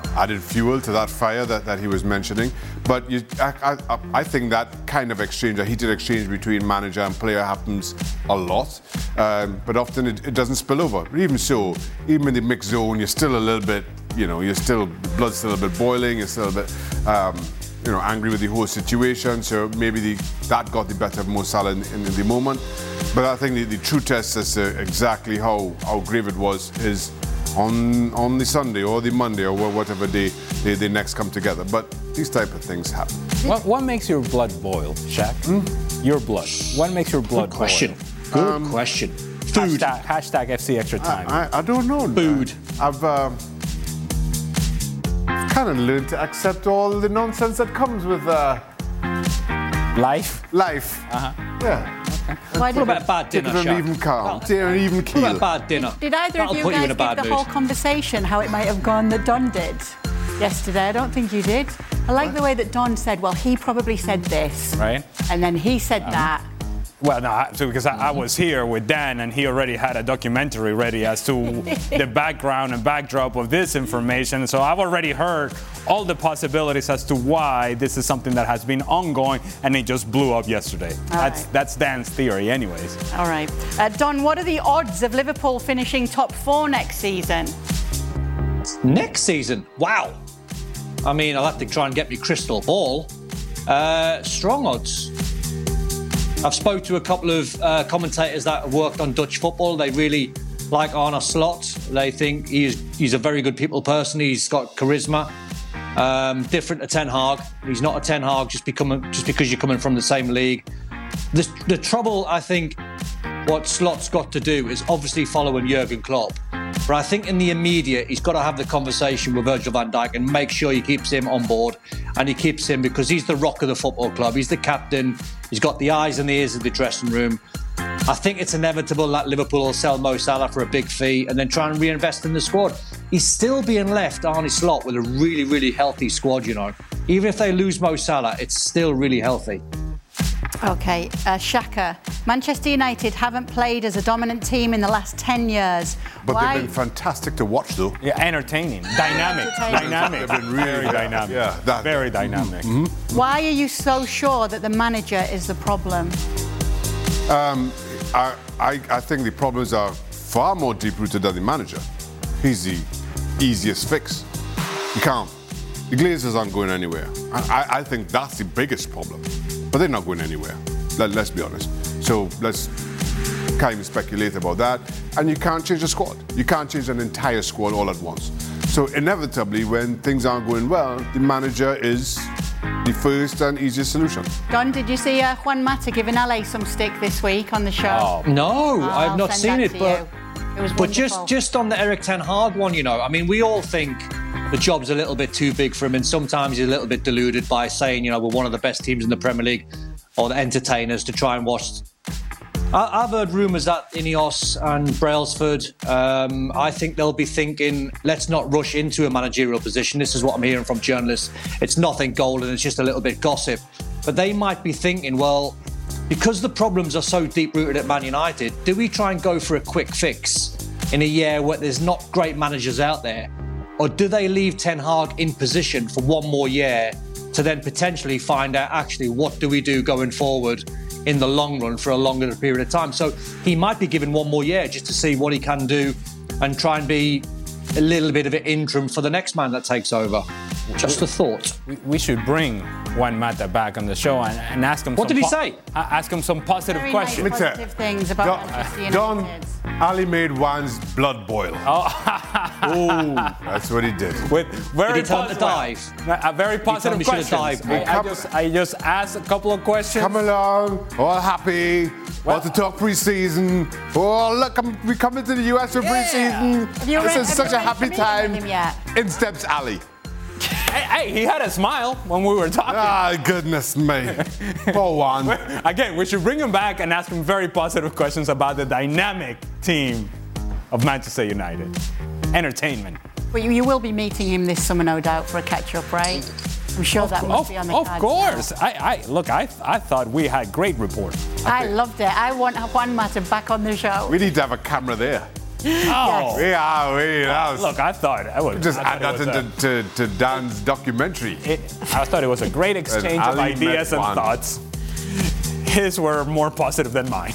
added fuel to that fire that, that he was mentioning. But you, I, I, I think that kind of exchange, a heated exchange between manager and player happens a lot. Um, but often it, it doesn't spill over. But even so, even in the mixed zone, you're still a little bit, you know, you're still, blood's still a bit boiling, you're still a bit, um, you know, angry with the whole situation. So maybe the, that got the better of Mo Salah in, in the moment. But I think the, the true test as to exactly how, how grave it was is on on the Sunday or the Monday or whatever day they, they next come together. But these type of things happen. What, what makes your blood boil, Shaq? Hmm? Your blood. What makes your blood Good question. boil? Good Um, question. Food. Hashtag, hashtag F C Extra Time. I, I, I don't know. Food. I've um, kind of learned to accept all the nonsense that comes with uh, Life? life. Uh-huh. Yeah. Why What did, about a bad dinner, Keep them Shaq? even calm. Keep them even What keel. about a bad dinner? did either That'll of you put you guys in a give bad the mood. whole conversation how it might have gone that Don did yesterday? I don't think you did. I like the way that Don said, well, he probably said this. Right. And then he said that. Well, no, I- so because I, I was here with Dan and he already had a documentary ready as to the background and backdrop of this information. So I've already heard all the possibilities as to why this is something that has been ongoing and it just blew up yesterday. That's right. that's Dan's theory anyways. All right. Uh, Don, what are the odds of Liverpool finishing top four next season? Next season, wow. I mean, I'll have to try and get me crystal ball. Uh, strong odds. I've spoke to a couple of uh, commentators that have worked on Dutch football. They really like Arne Slot. They think he's he's a very good people person. He's got charisma. Um, different to Ten Hag. He's not a Ten Hag just becoming just because you're coming from the same league. The, the trouble, I think, what Slot's got to do is obviously following Jurgen Klopp. But I think in the immediate, he's got to have the conversation with Virgil van Dijk and make sure he keeps him on board. And he keeps him because he's the rock of the football club. He's the captain. He's got the eyes and the ears of the dressing room. I think it's inevitable that Liverpool will sell Mo Salah for a big fee and then try and reinvest in the squad. He's still being left, Arne Slot, with a really, really healthy squad, you know. Even if they lose Mo Salah, it's still really healthy. Okay, uh, Shaka. Manchester United haven't played as a dominant team in the last ten years. But Why? they've been fantastic to watch, though. Yeah, entertaining, dynamic, Entertaining. dynamic, They've been really very yeah, dynamic, yeah, that- very dynamic. Why are you so sure that the manager is the problem? Um, I, I, I think the problems are far more deep-rooted than the manager. He's the easiest fix. You can't. The Glazers aren't going anywhere. I, I, I think that's the biggest problem. But they're not going anywhere. Let, let's be honest. So let's can't even speculate about that. And you can't change the squad. You can't change an entire squad all at once. So inevitably, when things aren't going well, the manager is the first and easiest solution. Don, did you see uh, Juan Mata giving L A some stick this week on the show? Oh. No, Oh, I've I'll not send seen that it, to but you. It was but just wonderful. just on the Eric Ten Hag one, you know, I mean, we all think the job's a little bit too big for him, and sometimes he's a little bit deluded by saying, you know, we're one of the best teams in the Premier League, or the entertainers to try and watch. I, I've heard rumours that Ineos and Brailsford, um, I think they'll be thinking, let's not rush into a managerial position. This is what I'm hearing from journalists. It's nothing golden, it's just a little bit gossip. But they might be thinking, well, because the problems are so deep-rooted at Man United, do we try and go for a quick fix in a year where there's not great managers out there? Or do they leave Ten Hag in position for one more year to then potentially find out, actually, what do we do going forward in the long run for a longer period of time? So he might be given one more year just to see what he can do and try and be a little bit of an interim for the next man that takes over. Just a thought. We, we should bring Juan Mata back on the show and, and ask him. What some did he po- say? uh, ask him some positive Very questions. nice positive things about Don, Manchester Don United. Ali made Juan's blood boil. Oh, that's what he did. With very Did he tell him to positive- dive? A very told him positive he should have questions. dived. I, I Come- just, I just asked a couple of questions. Come along, all happy. Want to talk pre-season? Oh, look, I'm, we coming to the U S for pre-season. Have you This re- is have such you a happy arranged a meeting time. with him yet? In steps Ali. Hey, hey, he had a smile when we were talking. Ah, goodness me. Poor Juan. Again, we should bring him back and ask him very positive questions about the dynamic team of Manchester United. Entertainment. But you, you will be meeting him this summer, no doubt, for a catch-up, right? I'm sure that must Of, be on the of cards course. now. I, I look. I, I thought we had great rapport. I loved it. I want Juan Mata back on the show. We need to have a camera there. Oh, Yeah, wait, that was look, I thought I was just I add thought that it was into a- to, to Dan's documentary. It, I thought it was a great exchange of Ali ideas and Medwan. thoughts. His were more positive than mine.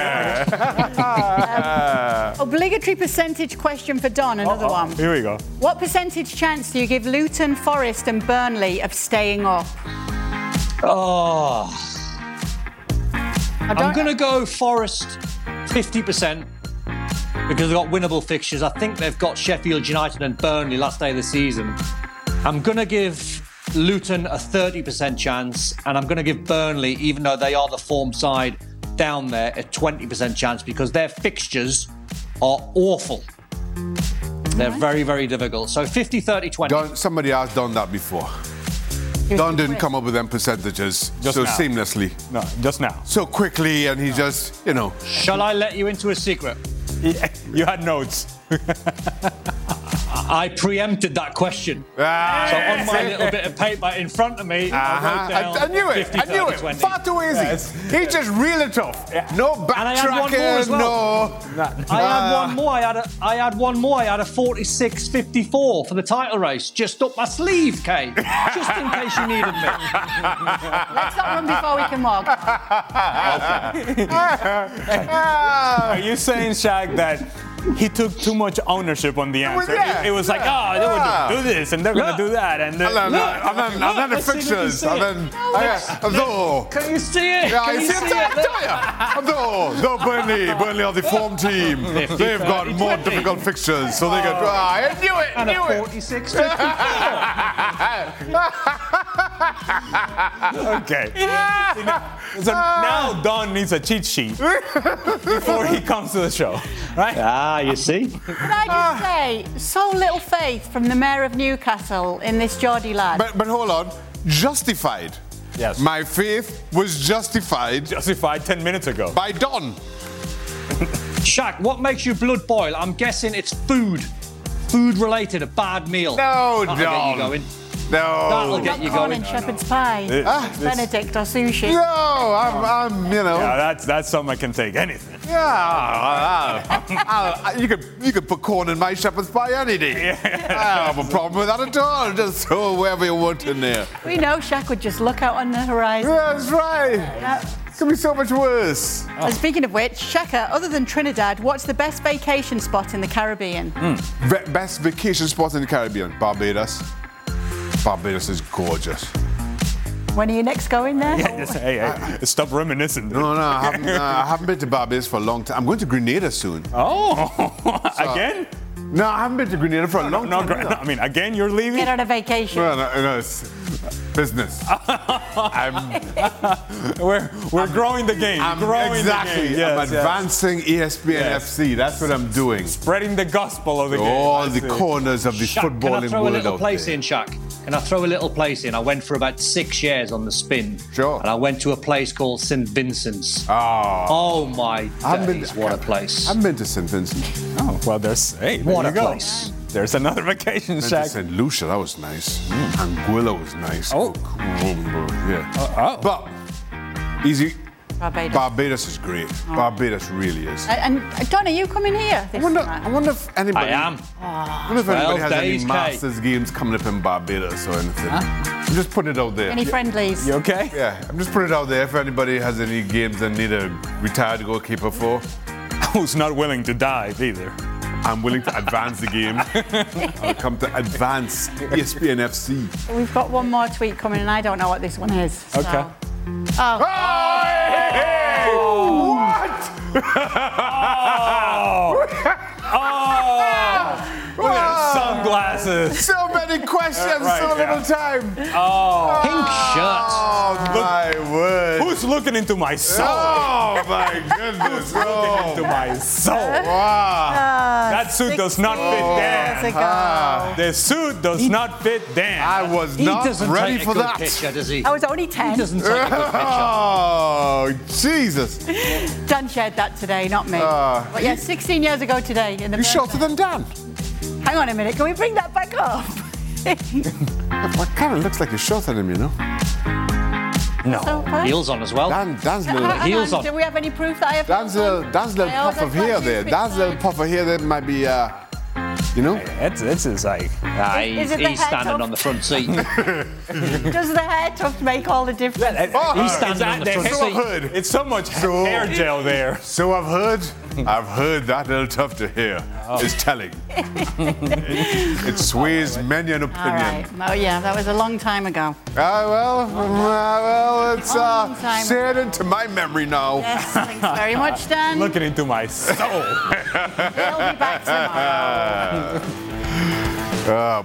Obligatory percentage question for Don, another Oh, oh, one. Here we go. What percentage chance do you give Luton, Forest and Burnley of staying up? Oh, I I'm don't- going to go Forest fifty percent because they've got winnable fixtures. I think they've got Sheffield United and Burnley last day of the season. I'm going to give Luton a thirty percent chance, and I'm going to give Burnley, even though they are the form side down there, a twenty percent chance because their fixtures are awful. They're very, very difficult. So fifty, thirty, twenty. Don, somebody has done that before. Don didn't come up with them percentages Just so now. seamlessly, No, just now. so quickly, and he just, you know. Shall I let you into a secret? You had notes. I preempted that question. Ah, So on my little bit of paper in front of me, I uh-huh. wrote down I, I knew it. fifty, I knew thirty, it. twenty. Far too easy. Yes. He just reeled it off. No And I had one more as backtracking. well. No. I had Uh, one more. I had a, I had one more. I had a forty-six fifty-four for the title race, just up my sleeve, Kate, just in case you needed me. Let's not run before we can walk. Are you saying, Shaq, that he took too much ownership on the answer? yeah, it, it was like, yeah, oh, they yeah. would do this and they're Look. going to do that. And, And then, Look, and then, and then the Let's see if you fixtures. see And it. then, uh, though. Can you see it? Yeah, Can I you see see it. I it? tell you. Though, though Burnley, Burnley are the form team. fifty, They've got thirty, more twenty. difficult fixtures, so they can. Ah, I knew it. And a knew it. forty-six fifty-four. okay. See, now- so now Don needs a cheat sheet before he comes to the show, right? Ah, you see? Can I just say, so little faith from the Mayor of Newcastle in this Geordie lad. But, but hold on. Justified. Yes. My faith was justified Justified ten minutes ago. by Don. Shaq, what makes your blood boil? I'm guessing it's food. Food related, a bad meal. No, That'll get Don. you going. No. That'll get you Popcorn going. and shepherd's pie. It- Ah. Benedict or sushi. No, I'm, I'm, you know. Yeah, that's that's something I can take. Anything. Yeah, I- I- I- you could you could put corn in my shepherd's pie any day. I don't have a problem with that at all. Just throw whatever you want in there. We know Shaq would just look out on the horizon. Yeah, that's right. Yeah. It's gonna be so much worse. And speaking of which, Shaka, other than Trinidad, what's the best vacation spot in the Caribbean? Be- best vacation spot in the Caribbean, Barbados. Barbados is gorgeous. When are you next going there? Yeah, just, hey, hey, stop reminiscing. No, no, I haven't, uh, I haven't been to Barbados for a long time. I'm going to Grenada soon. Oh, again? No, I haven't been to Grenada for a long No, time. gra- either. I mean, again, you're leaving? Get on a vacation. No, no, no, it's business. I'm, We're we're growing the game. I'm growing exactly. the game. Yes, I'm yes. advancing E S P N Yes. F C. That's what I'm doing. Spreading the gospel of the game. All I the see. corners of the Shaq, can I footballing throw a world little out place there. in, Shaq? Can I throw a little place in? I went for about six years on the spin. Sure. And I went to a place called Saint Vincent's. Ah, Oh my I haven't been- days, what a place. I haven't been to Saint Vincent. Oh, well, there's hey, there What you a go. place. There's another vacation, Went to Shaq. Saint Lucia, that was nice. Anguilla was nice. Oh. yeah. oh. But easy. Barbados. Barbados is great. Barbados really is. And, and Don, are you coming here I this wonder, summer? I wonder if anybody. I am. I wonder if anybody twelve has days, any Kate. Masters games coming up in Barbados or anything. I'm just putting it out there. Any friendlies? You okay? Yeah, I'm just putting it out there. If anybody has any games they need a retired goalkeeper for, Who's not willing to dive either. I'm willing to advance the game. I'll come to advance E S P N F C. We've got one more tweet coming, and I don't know what this one is. so- Okay. Oh, Hey! What? Look at sunglasses. So many questions, Right, so yeah. little time. Pink shirt. Oh my word! Who's looking into my soul? Oh my goodness! Into Oh, my soul. wow! That suit does not fit years Dan. ago. The suit does not fit Dan. I was He not doesn't ready take for a good that. picture, does he? I was only He ten. doesn't take a good picture. Oh Jesus! Dan shared that today, not me. Ah. but yeah, sixteen years ago today in the. You're shorter than Dan. Hang on a minute, can we bring that back up? What kind of looks like you're shorter than him, you know? No. So first? Heels on as well. Dan, Dan's little, Hang heels on, on. Do we have any proof that I have Dan's heels little, on? Dan's little My puff older of hair flashes there. fit Dan's little size. puff of hair that might be, uh, you know. It's, it's just like, Ah, Is he's it the he's head standing of- on the front seat. Does the hair tuft make all the difference? Oh, He's standing on the the front hair- so I've seat. heard. it's so much So- hair gel there. So I've heard. I've heard that little tuft of hair is telling. It sways many an All opinion. right. Oh, yeah, that was a long time ago. Ah, well, ah, well, it's Long uh, time. seared into my memory now. Yes, thanks very much, Dan. Looking into my soul. We'll be back tomorrow. Uh,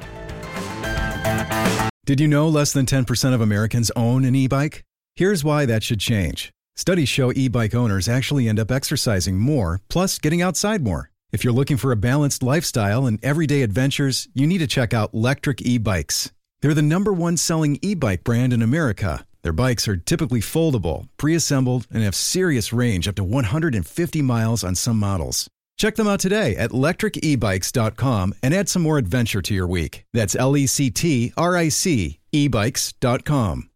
Did you know less than ten percent of Americans own an e-bike? Here's why that should change. Studies show e-bike owners actually end up exercising more, plus getting outside more. If you're looking for a balanced lifestyle and everyday adventures, you need to check out Lectric e-bikes. They're the number one selling e-bike brand in America. Their bikes are typically foldable, pre-assembled, and have serious range up to one hundred fifty miles on some models. Check them out today at lectric e bikes dot com and add some more adventure to your week. That's L E C T R I C e bikes dot com.